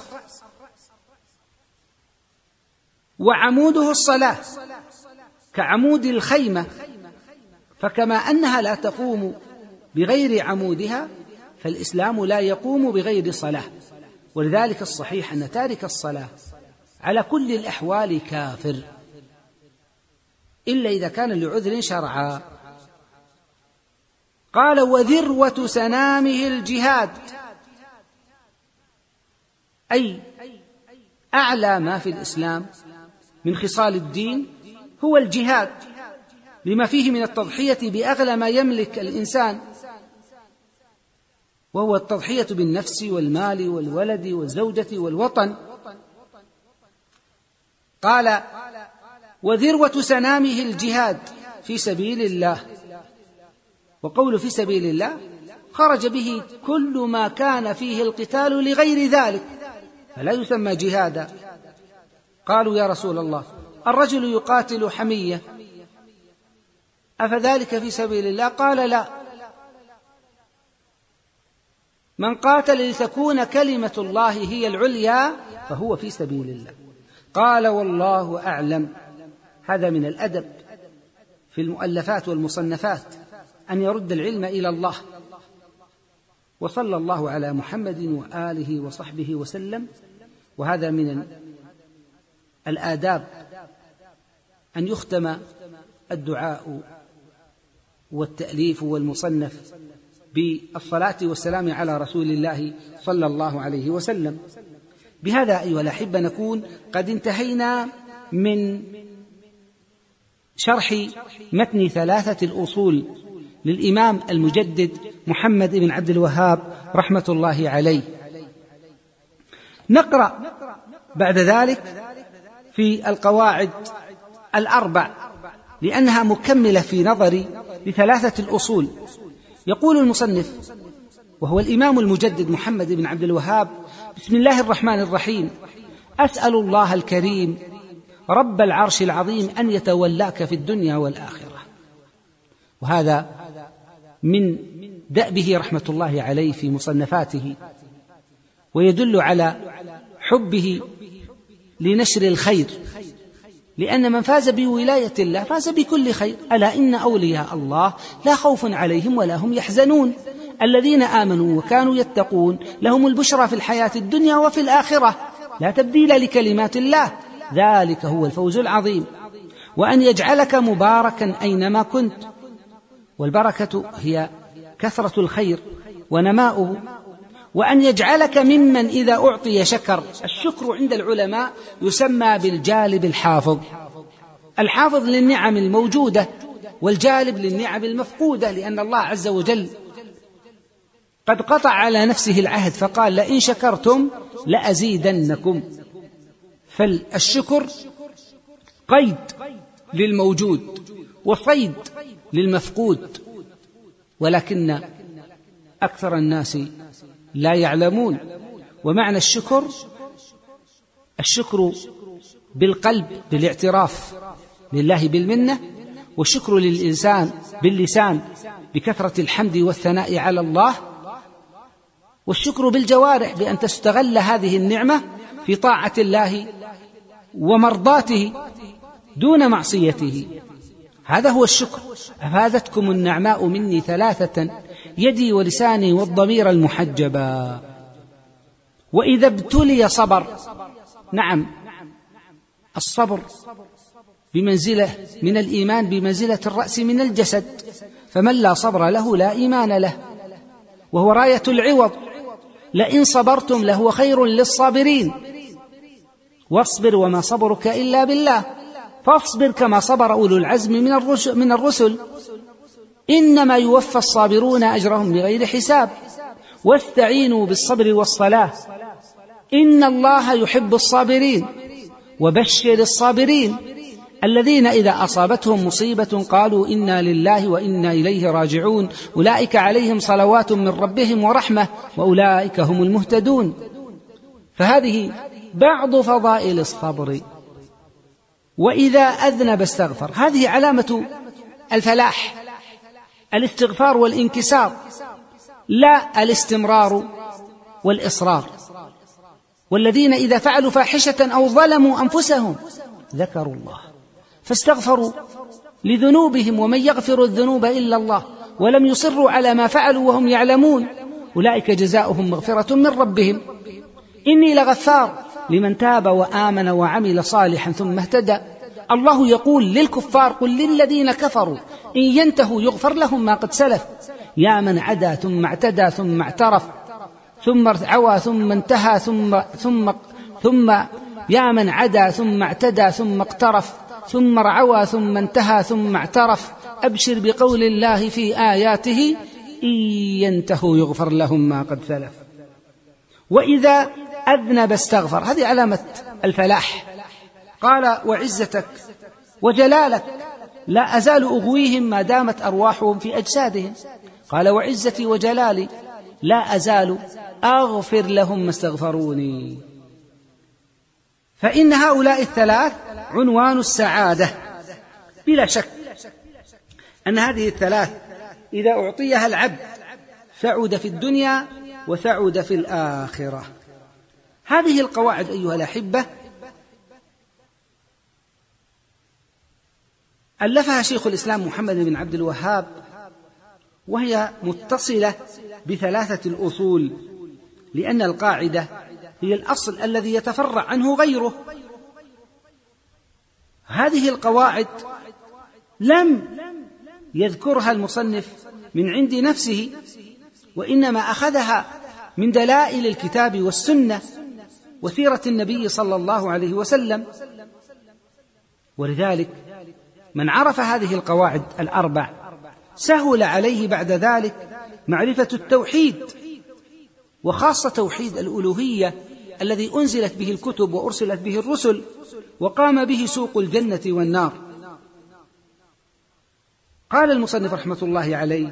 وعموده الصلاة كعمود الخيمة، فكما أنها لا تقوم بغير عمودها فالإسلام لا يقوم بغير صلاة. ولذلك الصحيح أن تارك الصلاة على كل الأحوال كافر، إلا إذا كان لعذر شرعا. قال: وذروة سنامه الجهاد، أي أعلى ما في الإسلام من خصال الدين هو الجهاد، لما فيه من التضحية بأغلى ما يملك الإنسان، وهو التضحية بالنفس والمال والولد والزوجة والوطن. قال: وذروة سنامه الجهاد في سبيل الله. وقول في سبيل الله خرج به كل ما كان فيه القتال لغير ذلك، فلا يسمى جهادا. قالوا: يا رسول الله، الرجل يقاتل حمية، أفذلك في سبيل الله؟ قال: لا، من قاتل لتكون كلمة الله هي العليا فهو في سبيل الله. قال: والله أعلم. هذا من الأدب في المؤلفات والمصنفات أن يرد العلم إلى الله. وصلى الله على محمد وآله وصحبه وسلم. وهذا من الآداب أن يختم الدعاء والتأليف والمصنف بالصلاة والسلام على رسول الله صلى الله عليه وسلم. بهذا أيها الأحبة نكون قد انتهينا من شرح متن ثلاثة الأصول للإمام المجدد محمد بن عبد الوهاب رحمة الله عليه. نقرأ بعد ذلك في القواعد الأربع لأنها مكملة في نظري لثلاثة الأصول. يقول المصنف وهو الإمام المجدد محمد بن عبد الوهاب: بسم الله الرحمن الرحيم. أسأل الله الكريم رب العرش العظيم أن يتولاك في الدنيا والآخرة. وهذا من دأبه رحمة الله عليه في مصنفاته، ويدل على حبه لنشر الخير، لأن من فاز بولاية الله فاز بكل خير. ألا إن أولياء الله لا خوف عليهم ولا هم يحزنون الذين آمنوا وكانوا يتقون لهم البشرى في الحياة الدنيا وفي الآخرة لا تبديل لكلمات الله، ذلك هو الفوز العظيم. وأن يجعلك مباركا أينما كنت، والبركة هي كثرة الخير ونماؤه. وأن يجعلك ممن إذا أعطي شكر. الشكر عند العلماء يسمى بالجالب الحافظ، الحافظ للنعم الموجودة والجالب للنعم المفقودة، لأن الله عز وجل قد قطع على نفسه العهد فقال لئن شكرتم لأزيدنكم. فالشكر قيد للموجود وصيد للمفقود، ولكن أكثر الناس لا يعلمون. ومعنى الشكر الشكر بالقلب بالاعتراف لله بالمنة، والشكر للإنسان باللسان بكثرة الحمد والثناء على الله، والشكر بالجوارح بأن تستغل هذه النعمة في طاعة الله ومرضاته دون معصيته. هذا هو الشكر. أفادتكم النعماء مني ثلاثة يدي ولساني والضمير المحجبا. وإذا ابتلي صبر. نعم، الصبر بمنزلة من الإيمان بمنزلة الرأس من الجسد، فمن لا صبر له لا إيمان له، وهو راية العوض. لئن صبرتم لهو خير للصابرين، واصبر وما صبرك إلا بالله، فاصبر كما صبر أولو العزم من الرسل، إنما يوفى الصابرون أجرهم بغير حساب. واستعينوا بالصبر والصلاة إن الله يحب الصابرين. وبشر الصابرين الذين إذا أصابتهم مصيبة قالوا إنا لله وإنا إليه راجعون أولئك عليهم صلوات من ربهم ورحمة وأولئك هم المهتدون. فهذه بعض فضائل الصبر. وإذا أذنب استغفر. هذه علامة الفلاح، الاستغفار والانكسار، لا الاستمرار والإصرار. والذين إذا فعلوا فاحشة أو ظلموا أنفسهم ذكروا الله فاستغفروا لذنوبهم ومن يغفر الذنوب إلا الله ولم يصروا على ما فعلوا وهم يعلمون أولئك جزاؤهم مغفرة من ربهم إني لغفار لمن تاب وآمن وعمل صالحا ثم اهتدى. الله يقول للكفار قل للذين كفروا إن ينتهوا يغفر لهم ما قد سلف. يا من عدا ثم اعتدى ثم اعترف ثم عوى ثم انتهى ثم ثم ثم يا من عدا ثم اعتدى ثم اقترف ثم رعوى ثم انتهى ثم اعترف أبشر بقول الله في آياته إن ينتهوا يغفر لهم ما قد سلف. وإذا أذنب استغفر. هذه علامة الفلاح. قال وعزتك وجلالك لا أزال أغويهم ما دامت أرواحهم في أجسادهم. قال وعزتي وجلالي لا أزال أغفر لهم ما استغفروني. فإن هؤلاء الثلاث عنوان السعادة. بلا شك أن هذه الثلاث إذا أعطيها العبد سعد في الدنيا وسعد في الآخرة. هذه القواعد أيها الأحبة ألفها شيخ الإسلام محمد بن عبد الوهاب، وهي متصلة بثلاثة الأصول، لأن القاعدة هي الأصل الذي يتفرع عنه غيره. هذه القواعد لم يذكرها المصنف من عند نفسه، وإنما أخذها من دلائل الكتاب والسنة وسيرة النبي صلى الله عليه وسلم. ولذلك من عرف هذه القواعد الأربع سهل عليه بعد ذلك معرفة التوحيد، وخاصة توحيد الألوهية الذي أنزلت به الكتب وأرسلت به الرسل وقام به سوق الجنة والنار. قال المصنف رحمة الله عليه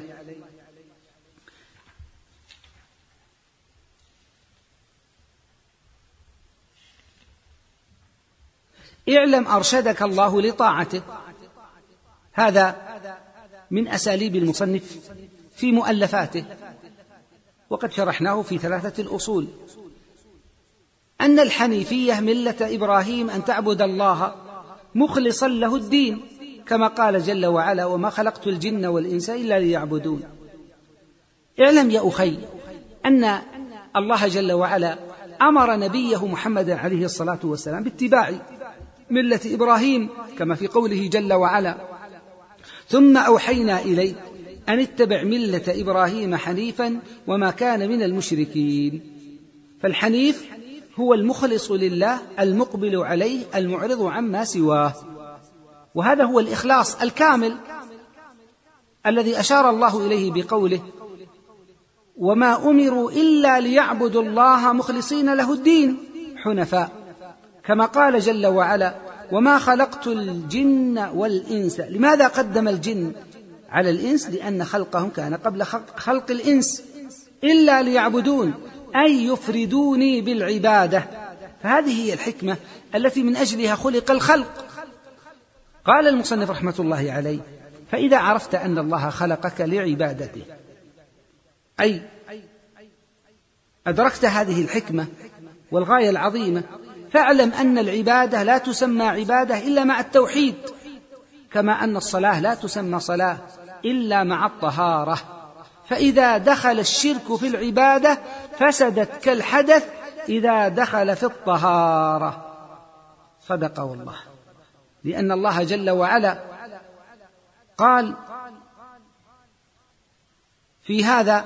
اعلم أرشدك الله لطاعته. هذا من أساليب المصنف في مؤلفاته، وقد شرحناه في ثلاثة الأصول، أن الحنيفية ملة إبراهيم أن تعبد الله مخلصا له الدين، كما قال جل وعلا: وما خلقت الجن والإنس إلا ليعبدون. اعلم يا أخي أن الله جل وعلا أمر نبيه محمد عليه الصلاة والسلام باتباع ملة إبراهيم، كما في قوله جل وعلا: ثم أوحينا إليك أن اتبع ملة إبراهيم حنيفا وما كان من المشركين. فالحنيف هو المخلص لله المقبل عليه المعرض عما سواه، وهذا هو الإخلاص الكامل الذي أشار الله إليه بقوله: وما أمروا إلا ليعبدوا الله مخلصين له الدين حنفاء، كما قال جل وعلا: وما خلقت الجن والإنس. لماذا قدم الجن على الإنس؟ لأن خلقهم كان قبل خلق الإنس. إلا ليعبدون أي يفردوني بالعبادة، فهذه هي الحكمة التي من أجلها خلق الخلق. قال المصنف رحمة الله عليه: فإذا عرفت أن الله خلقك لعبادته، أي أدركت هذه الحكمة والغاية العظيمة، فاعلم أن العبادة لا تسمى عبادة إلا مع التوحيد، كما أن الصلاة لا تسمى صلاة إلا مع الطهارة. فإذا دخل الشرك في العبادة فسدت كالحدث إذا دخل في الطهارة. صدق والله، لأن الله جل وعلا قال في هذا: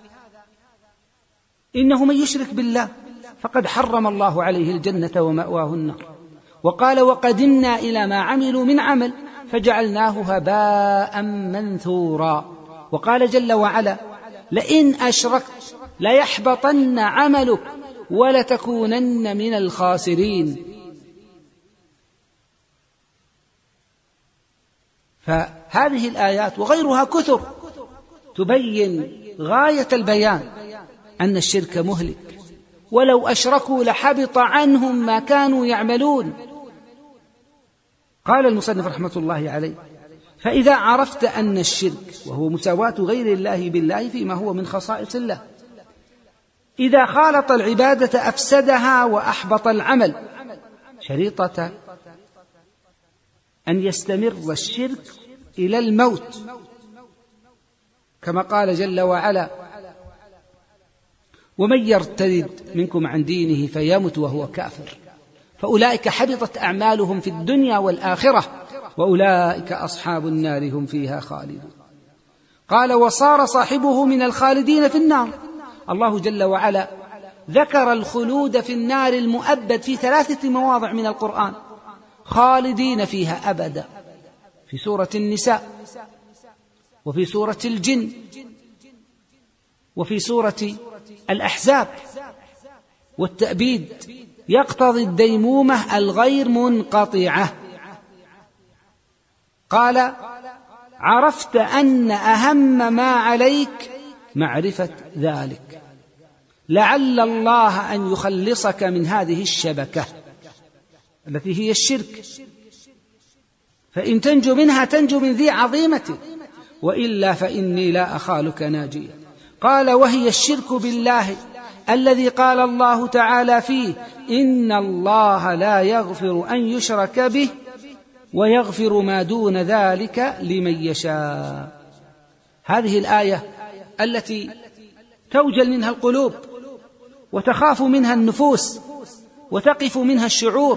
إنه من يشرك بالله فقد حرم الله عليه الجنة ومأواه النار، وقال: وقدمنا إلى ما عملوا من عمل فجعلناه هباء منثورا. وقال جل وعلا: لئن أشركت ليحبطن عملك ولتكونن من الخاسرين. فهذه الآيات وغيرها كثر تبين غاية البيان أن الشرك مهلك، ولو أشركوا لحبط عنهم ما كانوا يعملون. قال المصنف رحمة الله عليه: فإذا عرفت أن الشرك وهو مساواة غير الله بالله فيما هو من خصائص الله، إذا خالط العبادة أفسدها وأحبط العمل، شريطة أن يستمر الشرك إلى الموت، كما قال جل وعلا: ومن يرتد منكم عن دينه فيمت وهو كافر فأولئك حبطت أعمالهم في الدنيا والآخرة وأولئك أصحاب النار هم فيها خالدون. قال: وصار صاحبه من الخالدين في النار. الله جل وعلا ذكر الخلود في النار المؤبد في ثلاثة مواضع من القرآن، خالدين فيها أبدا، في سورة النساء، وفي سورة الجن، وفي سورة الأحزاب. والتأبيد يقتضي الديمومة الغير منقطعة. قال: عرفت أن أهم ما عليك معرفة ذلك، لعل الله أن يخلصك من هذه الشبكة التي هي الشرك، فإن تنجو منها تنجو من ذي عظيمة، وإلا فإني لا أخالك ناجيا. قال: وهي الشرك بالله الذي قال الله تعالى فيه: إن الله لا يغفر أن يشرك به ويغفر ما دون ذلك لمن يشاء. هذه الآية التي توجل منها القلوب وتخاف منها النفوس وتقف منها الشعور،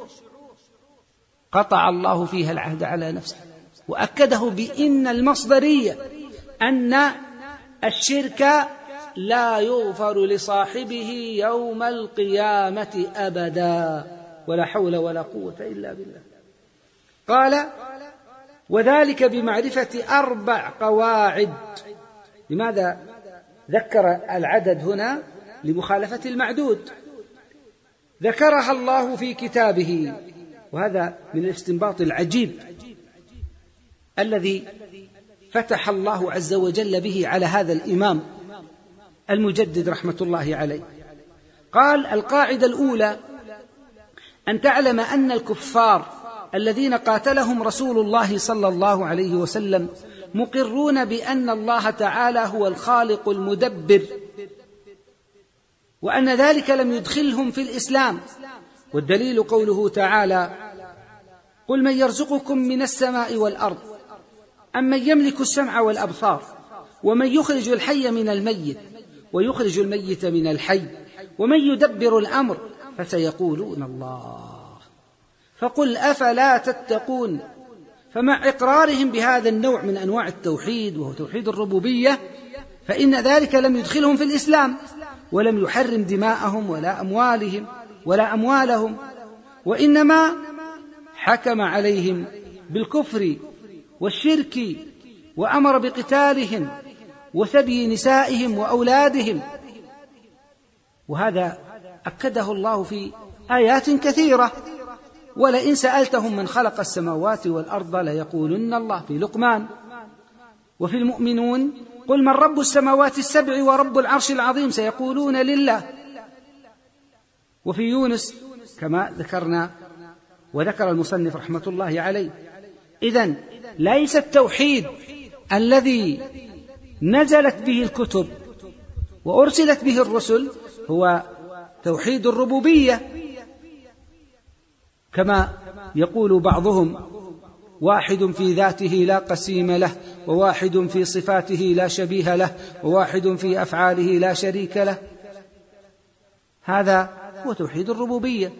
قطع الله فيها العهد على نفسه وأكده بإن المصدرية أن الشرك لا يغفر لصاحبه يوم القيامة أبدا، ولا حول ولا قوة إلا بالله. قال: وذلك بمعرفة أربع قواعد. لماذا ذكر العدد هنا؟ لمخالفة المعدود. ذكرها الله في كتابه، وهذا من الاستنباط العجيب الذي فتح الله عز وجل به على هذا الإمام المجدد رحمة الله عليه. قال: القاعدة الأولى أن تعلم أن الكفار الذين قاتلهم رسول الله صلى الله عليه وسلم مقرون بأن الله تعالى هو الخالق المدبر، وأن ذلك لم يدخلهم في الإسلام. والدليل قوله تعالى: قل من يرزقكم من السماء والأرض أمن يملك السمع والأبصار ومن يخرج الحي من الميت ويخرج الميت من الحي ومن يدبر الأمر فسيقولون الله فقل أفلا تتقون. فمع إقرارهم بهذا النوع من أنواع التوحيد وهو توحيد الربوبية فإن ذلك لم يدخلهم في الإسلام، ولم يحرم دماءهم ولا أموالهم ولا أموالهم، وإنما حكم عليهم بالكفر والشرك وأمر بقتالهم وسبي نسائهم وأولادهم. وهذا أكده الله في آيات كثيرة: ولئن سألتهم من خلق السماوات والأرض ليقولن الله في لقمان. وفي المؤمنون: قل من رب السماوات السبع ورب العرش العظيم سيقولون لله. وفي يونس كما ذكرنا وذكر المصنف رحمة الله عليه. إذن ليس التوحيد الذي نزلت به الكتب وأرسلت به الرسل هو توحيد الربوبية، كما يقول بعضهم: واحد في ذاته لا قسيم له، وواحد في صفاته لا شبيه له، وواحد في أفعاله لا شريك له. هذا هو توحيد الربوبية.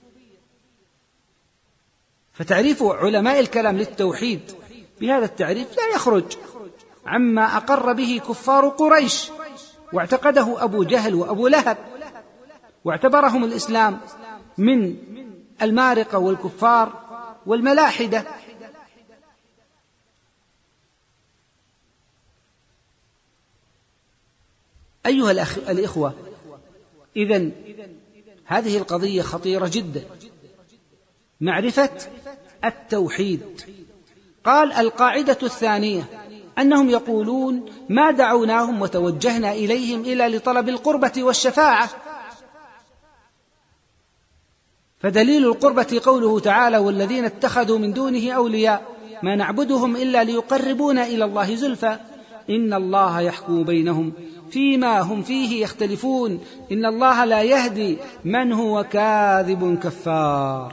فتعريف علماء الكلام للتوحيد بهذا التعريف لا يخرج عما أقر به كفار قريش واعتقده أبو جهل وأبو لهب، واعتبرهم الإسلام من المارقة والكفار والملاحدة. أيها الإخوة، إذن هذه القضية خطيرة جدا، معرفة التوحيد. قال: القاعدة الثانية أنهم يقولون ما دعوناهم وتوجهنا إليهم إلا لطلب القربة والشفاعة. فدليل القربة قوله تعالى: والذين اتخذوا من دونه أولياء ما نعبدهم إلا ليقربونا إلى الله زلفى إن الله يحكم بينهم فيما هم فيه يختلفون إن الله لا يهدي من هو كاذب كفار.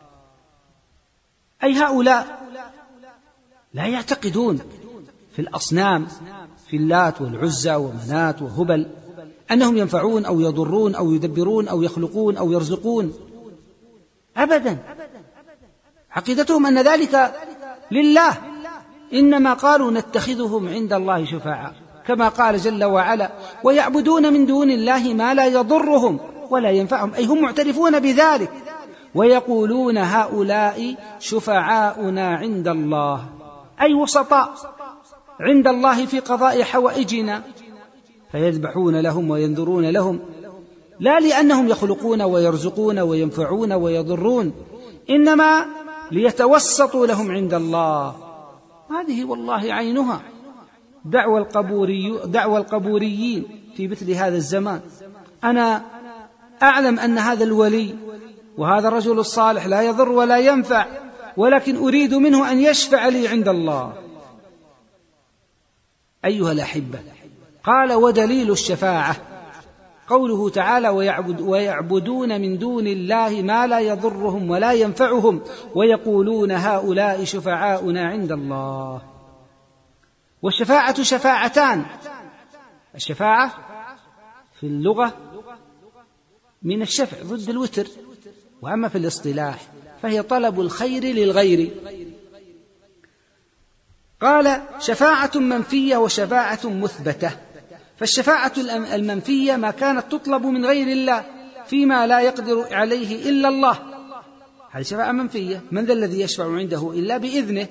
أي هؤلاء لا يعتقدون في الأصنام، في اللات والعزى ومنات وهبل، أنهم ينفعون أو يضرون أو يدبرون أو يخلقون أو يرزقون، أبدا. عقيدتهم أن ذلك لله، إنما قالوا نتخذهم عند الله شفاعاء، كما قال جل وعلا: ويعبدون من دون الله ما لا يضرهم ولا ينفعهم، أي هم معترفون بذلك، ويقولون هؤلاء شفعاؤنا عند الله، أي وسطاء عند الله في قضاء حوائجنا، فيذبحون لهم وينذرون لهم، لا لأنهم يخلقون ويرزقون وينفعون ويضرون، إنما ليتوسطوا لهم عند الله. هذه والله عينها دعوى القبوري دعوى القبوريين في مثل هذا الزمان. أنا أعلم أن هذا الولي وهذا الرجل الصالح لا يضر ولا ينفع، ولكن أريد منه أن يشفع لي عند الله. أيها الأحبة، قال: ودليل الشفاعة قوله تعالى: ويعبد ويعبدون من دون الله ما لا يضرهم ولا ينفعهم ويقولون هؤلاء شفعاؤنا عند الله. والشفاعة شفاعتان: الشفاعة في اللغة من الشفع ضد الوتر، وأما في الاصطلاح فهي طلب الخير للغير. قال: شفاعة منفية وشفاعة مثبتة. فالشفاعة المنفية ما كانت تطلب من غير الله فيما لا يقدر عليه إلا الله، هذه شفاعة منفية. من ذا الذي يشفع عنده إلا بإذنه؟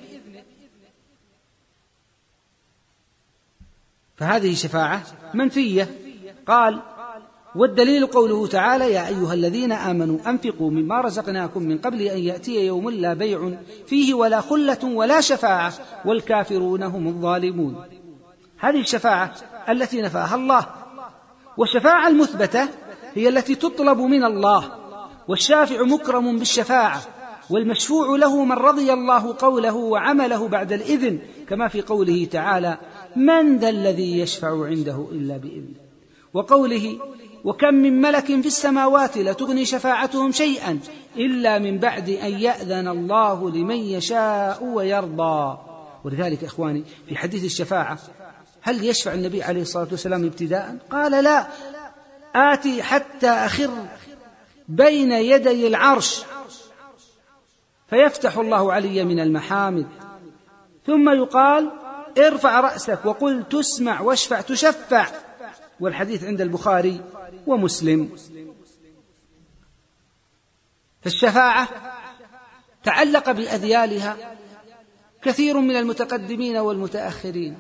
فهذه شفاعة منفية. قال: والدليل قوله تعالى: يا أيها الذين آمنوا أنفقوا مما رزقناكم من قبل أن يأتي يوم لا بيع فيه ولا خلة ولا شفاعة والكافرون هم الظالمون. هذه الشفاعة التي نفاها الله. والشفاعة المثبتة هي التي تطلب من الله والشافع مكرم بالشفاعة، والمشفوع له من رضي الله قوله وعمله بعد الإذن، كما في قوله تعالى: من ذا الذي يشفع عنده إلا بإذنه، وقوله: وكم من ملك في السماوات لا تغني شفاعتهم شيئا إلا من بعد أن يأذن الله لمن يشاء ويرضى. ولذلك إخواني في حديث الشفاعة، هل يشفع النبي عليه الصلاة والسلام ابتداء؟ قال: لا، آتي حتى أخر بين يدي العرش فيفتح الله علي من المحامد، ثم يقال: ارفع رأسك وقل تسمع واشفع تشفع. والحديث عند البخاري ومسلم. فالشفاعة تعلق بأذيالها كثير من المتقدمين والمتأخرين،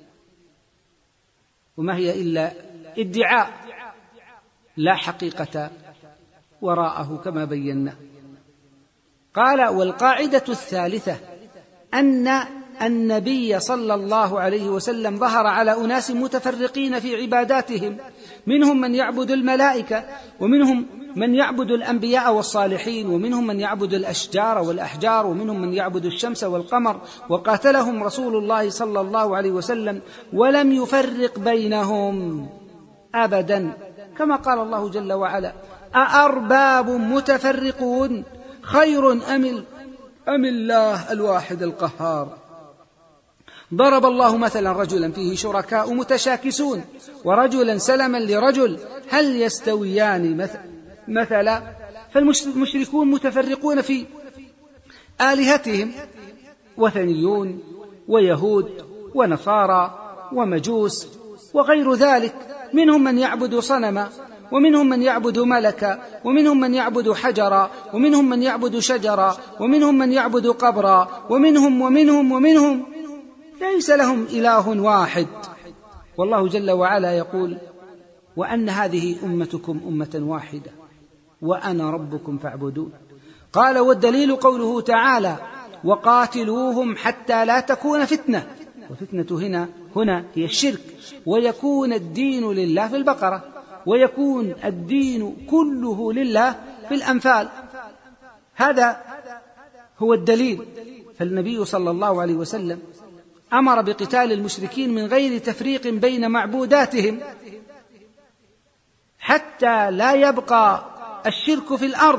وما هي إلا ادعاء لا حقيقة وراءه كما بينا. قال: والقاعدة الثالثة أن النبي صلى الله عليه وسلم ظهر على أناس متفرقين في عباداتهم، منهم من يعبد الملائكة، ومنهم من يعبد الأنبياء والصالحين، ومنهم من يعبد الأشجار والأحجار، ومنهم من يعبد الشمس والقمر، وقاتلهم رسول الله صلى الله عليه وسلم ولم يفرق بينهم أبدا، كما قال الله جل وعلا: أأرباب متفرقون خير أم أم الله الواحد القهار. ضرب الله مثلا رجلا فيه شركاء متشاكسون ورجلا سلما لرجل هل يستويان مثلا. فالمشركون متفرقون في آلهتهم، وثنيون ويهود ونصارى ومجوس وغير ذلك، منهم من يعبد صنما، ومنهم من يعبد ملكا، ومنهم من يعبد حجرا، ومنهم من يعبد شجرا، ومنهم من يعبد قبرا، ومنهم ومنهم ومنهم ليس لهم إله واحد. والله جل وعلا يقول: وأن هذه أمتكم أمة واحدة وأنا ربكم فاعبدون. قال: والدليل قوله تعالى: وقاتلوهم حتى لا تكون فتنة. وفتنة هنا هنا هي الشرك، ويكون الدين لله في البقرة، ويكون الدين كله لله في الأنفال. هذا هو الدليل. فالنبي صلى الله عليه وسلم أمر بقتال المشركين من غير تفريق بين معبوداتهم، حتى لا يبقى الشرك في الأرض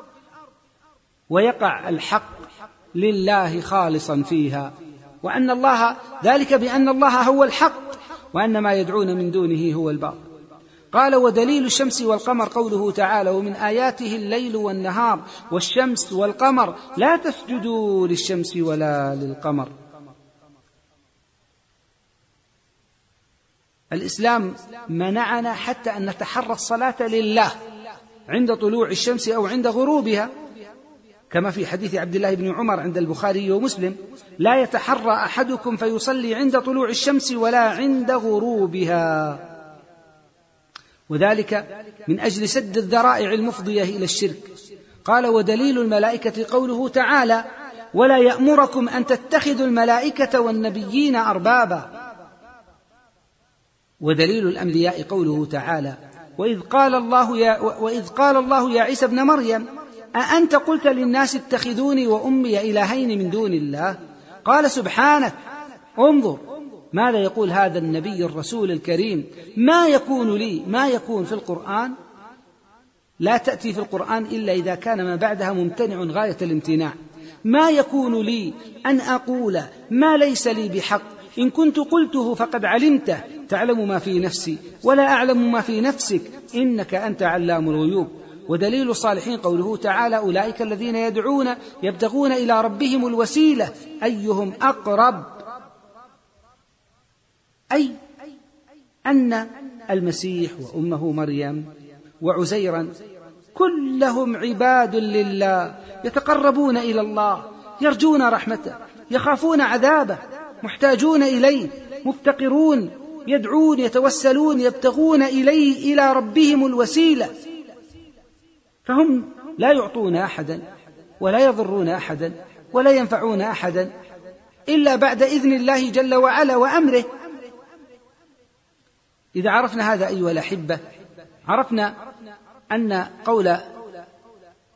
ويقع الحق لله خالصا فيها، وأن الله ذلك بأن الله هو الحق، وأن ما يدعون من دونه هو الباطل. قال: ودليل الشمس والقمر قوله تعالى: ومن آياته الليل والنهار والشمس والقمر لا تسجدوا للشمس ولا للقمر. الإسلام منعنا حتى أن نتحرى الصلاة لله عند طلوع الشمس أو عند غروبها، كما في حديث عبد الله بن عمر عند البخاري ومسلم: لا يتحرى أحدكم فيصلي عند طلوع الشمس ولا عند غروبها، وذلك من أجل سد الذرائع المفضية إلى الشرك. قال: ودليل الملائكة قوله تعالى: ولا يأمركم أن تتخذوا الملائكة والنبيين أربابا. ودليل الأنبياء قوله تعالى: وإذ قال الله يا, وإذ قال الله يا عيسى ابن مريم أأنت قلت للناس اتخذوني وأمي إلهين من دون الله؟ قال: سبحانك. انظر ماذا يقول هذا النبي الرسول الكريم: ما يكون لي، ما يكون في القرآن لا تأتي في القرآن إلا إذا كان ما بعدها ممتنع غاية الامتناع. ما يكون لي أن أقول ما ليس لي بحق، إن كنت قلته فقد علمته، تعلم ما في نفسي ولا أعلم ما في نفسك، إنك أنت علام الغيوب. ودليل الصالحين قوله تعالى: أولئك الذين يدعون يبتغون إلى ربهم الوسيلة أيهم أقرب، أي أن المسيح وأمه مريم وعزيرا كلهم عباد لله، يتقربون إلى الله، يرجون رحمته، يخافون عذابه، محتاجون إليه، مفتقرون، يدعون، يتوسلون، يبتغون إليه إلى ربهم الوسيلة. فهم لا يعطون أحدا ولا يضرون أحدا ولا ينفعون أحدا إلا بعد إذن الله جل وعلا وأمره. إذا عرفنا هذا أيها الأحبة، عرفنا أن قول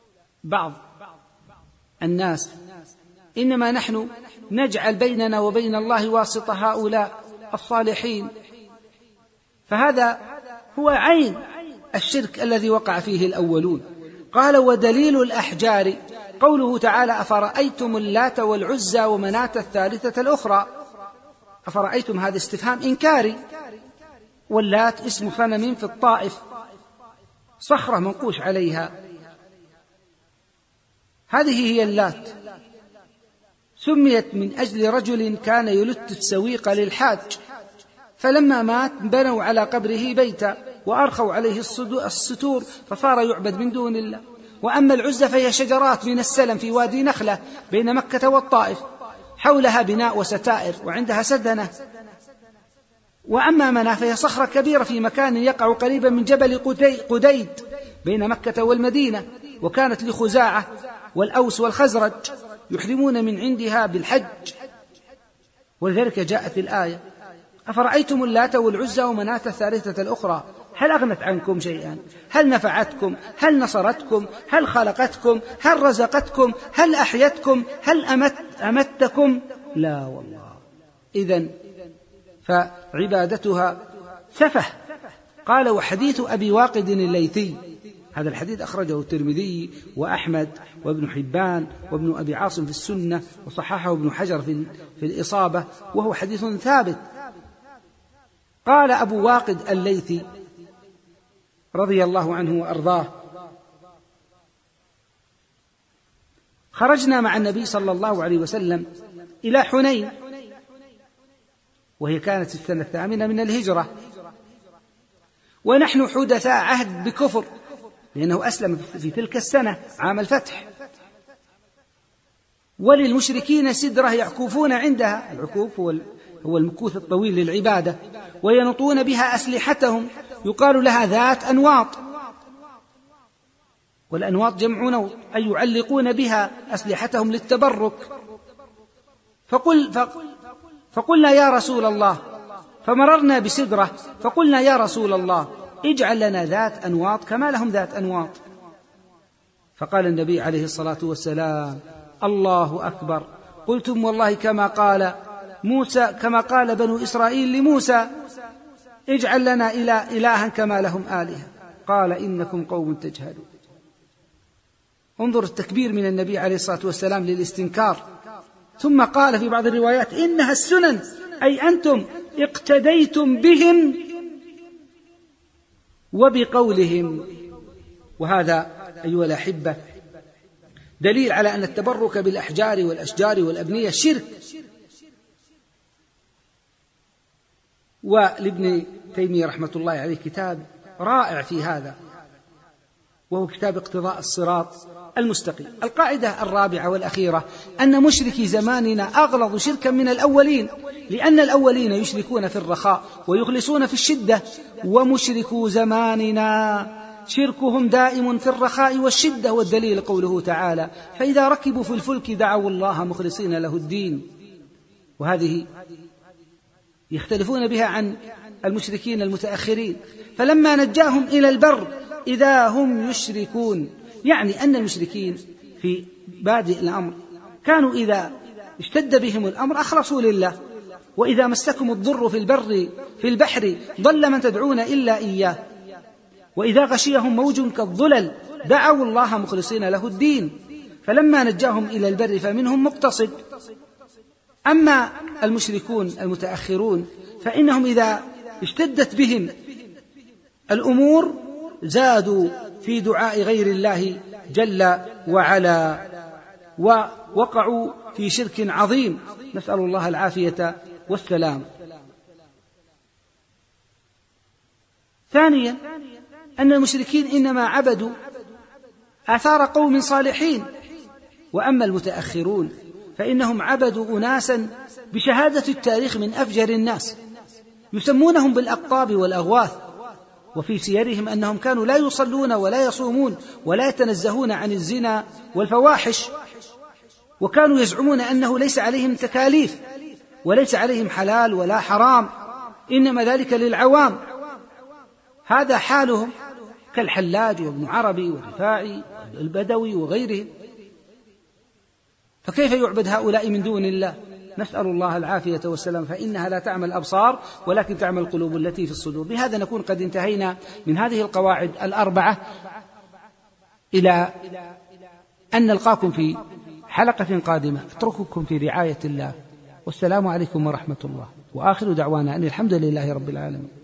بعض الناس إنما نحن نجعل بيننا وبين الله واسطة هؤلاء الصالحين، فهذا هو عين الشرك الذي وقع فيه الأولون. قال: ودليل الأحجار قوله تعالى: أفرأيتم اللات والعزى ومناة الثالثة الأخرى. أفرأيتم هذا استفهام إنكاري، واللات اسم صنم في الطائف، صخرة منقوش عليها، هذه هي اللات، سميت من أجل رجل كان يلت السويق للحاج، فلما مات بنوا على قبره بيتا وأرخوا عليه الستور فصار يعبد من دون الله. وأما العزى فهي شجرات من السلم في وادي نخلة بين مكة والطائف، حولها بناء وستائر وعندها سدنة. وأما مناة فهي صخرة كبيرة في مكان يقع قريبا من جبل قديد بين مكة والمدينة، وكانت لخزاعة والأوس والخزرج يحرمون من عندها بالحج، ولذلك جاءت الآية: أفرأيتم اللات والعزى ومناة الثالثة الأخرى هل أغنت عنكم شيئا؟ هل نفعتكم؟ هل نصرتكم؟ هل خلقتكم؟ هل رزقتكم؟ هل أحيتكم؟ هل أمت أمتكم؟ لا والله. إذن فعبادتها سفه. قال: وحديث أبي واقد الليثي، هذا الحديث أخرجه الترمذي وأحمد وابن حبان وابن أبي عاصم في السنة، وصححه ابن حجر في الإصابة، وهو حديث ثابت. قال أبو واقد الليثي رضي الله عنه وأرضاه: خرجنا مع النبي صلى الله عليه وسلم إلى حنين، وهي كانت السنة الثامنة من الهجرة، ونحن حدثاء عهد بكفر، لأنه أسلم في تلك السنة عام الفتح. وللمشركين سدرة يعكوفون عندها، العكوف هو هو المكوث الطويل للعبادة، وينطون بها أسلحتهم، يقال لها ذات أنواط، والأنواط جمع نوط، أي يعلقون بها أسلحتهم للتبرك. فقل فقلنا يا رسول الله، فمررنا بسدرة فقلنا يا رسول الله اجعل لنا ذات أنواط كما لهم ذات أنواط. فقال النبي عليه الصلاة والسلام: الله أكبر، قلتم والله كما قال موسى، كما قال بنو إسرائيل لموسى: اجعل لنا إله إلها كما لهم آلهة. قال: إنكم قوم تجهلون. انظر التكبير من النبي عليه الصلاة والسلام للاستنكار. ثم قال في بعض الروايات: إنها السنن، أي أنتم اقتديتم بهم وبقولهم. وهذا أيها الأحبة دليل على أن التبرك بالأحجار والأشجار والأبنية شرك. ولابن تيمية رحمة الله عليه كتاب رائع في هذا، وهو كتاب اقتضاء الصراط المستقيم. القاعدة الرابعة والأخيرة أن مشركي زماننا أغلظ شركا من الأولين، لأن الأولين يشركون في الرخاء ويخلصون في الشدة، ومشركو زماننا شركهم دائم في الرخاء والشدة. والدليل قوله تعالى: فإذا ركبوا في الفلك دعوا الله مخلصين له الدين. وهذه يختلفون بها عن المشركين المتأخرين. فلما نجاهم إلى البر إذا هم يشركون، يعني أن المشركين في بادئ الأمر كانوا إذا اشتد بهم الأمر أخلصوا لله، وإذا مسكم الضر في البر في البحر ضل من تدعون إلا إياه، وإذا غشيهم موج كالظلل دعوا الله مخلصين له الدين. فلما نجاهم إلى البر فمنهم مقتصد. أما المشركون المتأخرون فإنهم إذا اشتدت بهم الأمور زادوا في دعاء غير الله جل وعلا، ووقعوا في شرك عظيم، نسأل الله العافية والسلام. ثانيا أن المشركين إنما عبدوا آثار قوم صالحين، وأما المتأخرون فإنهم عبدوا أناسا بشهادة التاريخ من أفجر الناس، يسمونهم بالأقطاب والأغواث، وفي سيرهم أنهم كانوا لا يصلون ولا يصومون ولا يتنزهون عن الزنا والفواحش، وكانوا يزعمون أنه ليس عليهم تكاليف وليس عليهم حلال ولا حرام، إنما ذلك للعوام. هذا حالهم كالحلاج وابن عربي والرفاعي والبدوي وغيرهم. فكيف يعبد هؤلاء من دون الله؟ نسأل الله العافية والسلام، فإنها لا تعمى الأبصار ولكن تعمى القلوب التي في الصدور. بهذا نكون قد انتهينا من هذه القواعد الأربعة، إلى أن نلقاكم في حلقة قادمة. أترككم في رعاية الله، والسلام عليكم ورحمة الله، وآخر دعوانا أن الحمد لله رب العالمين.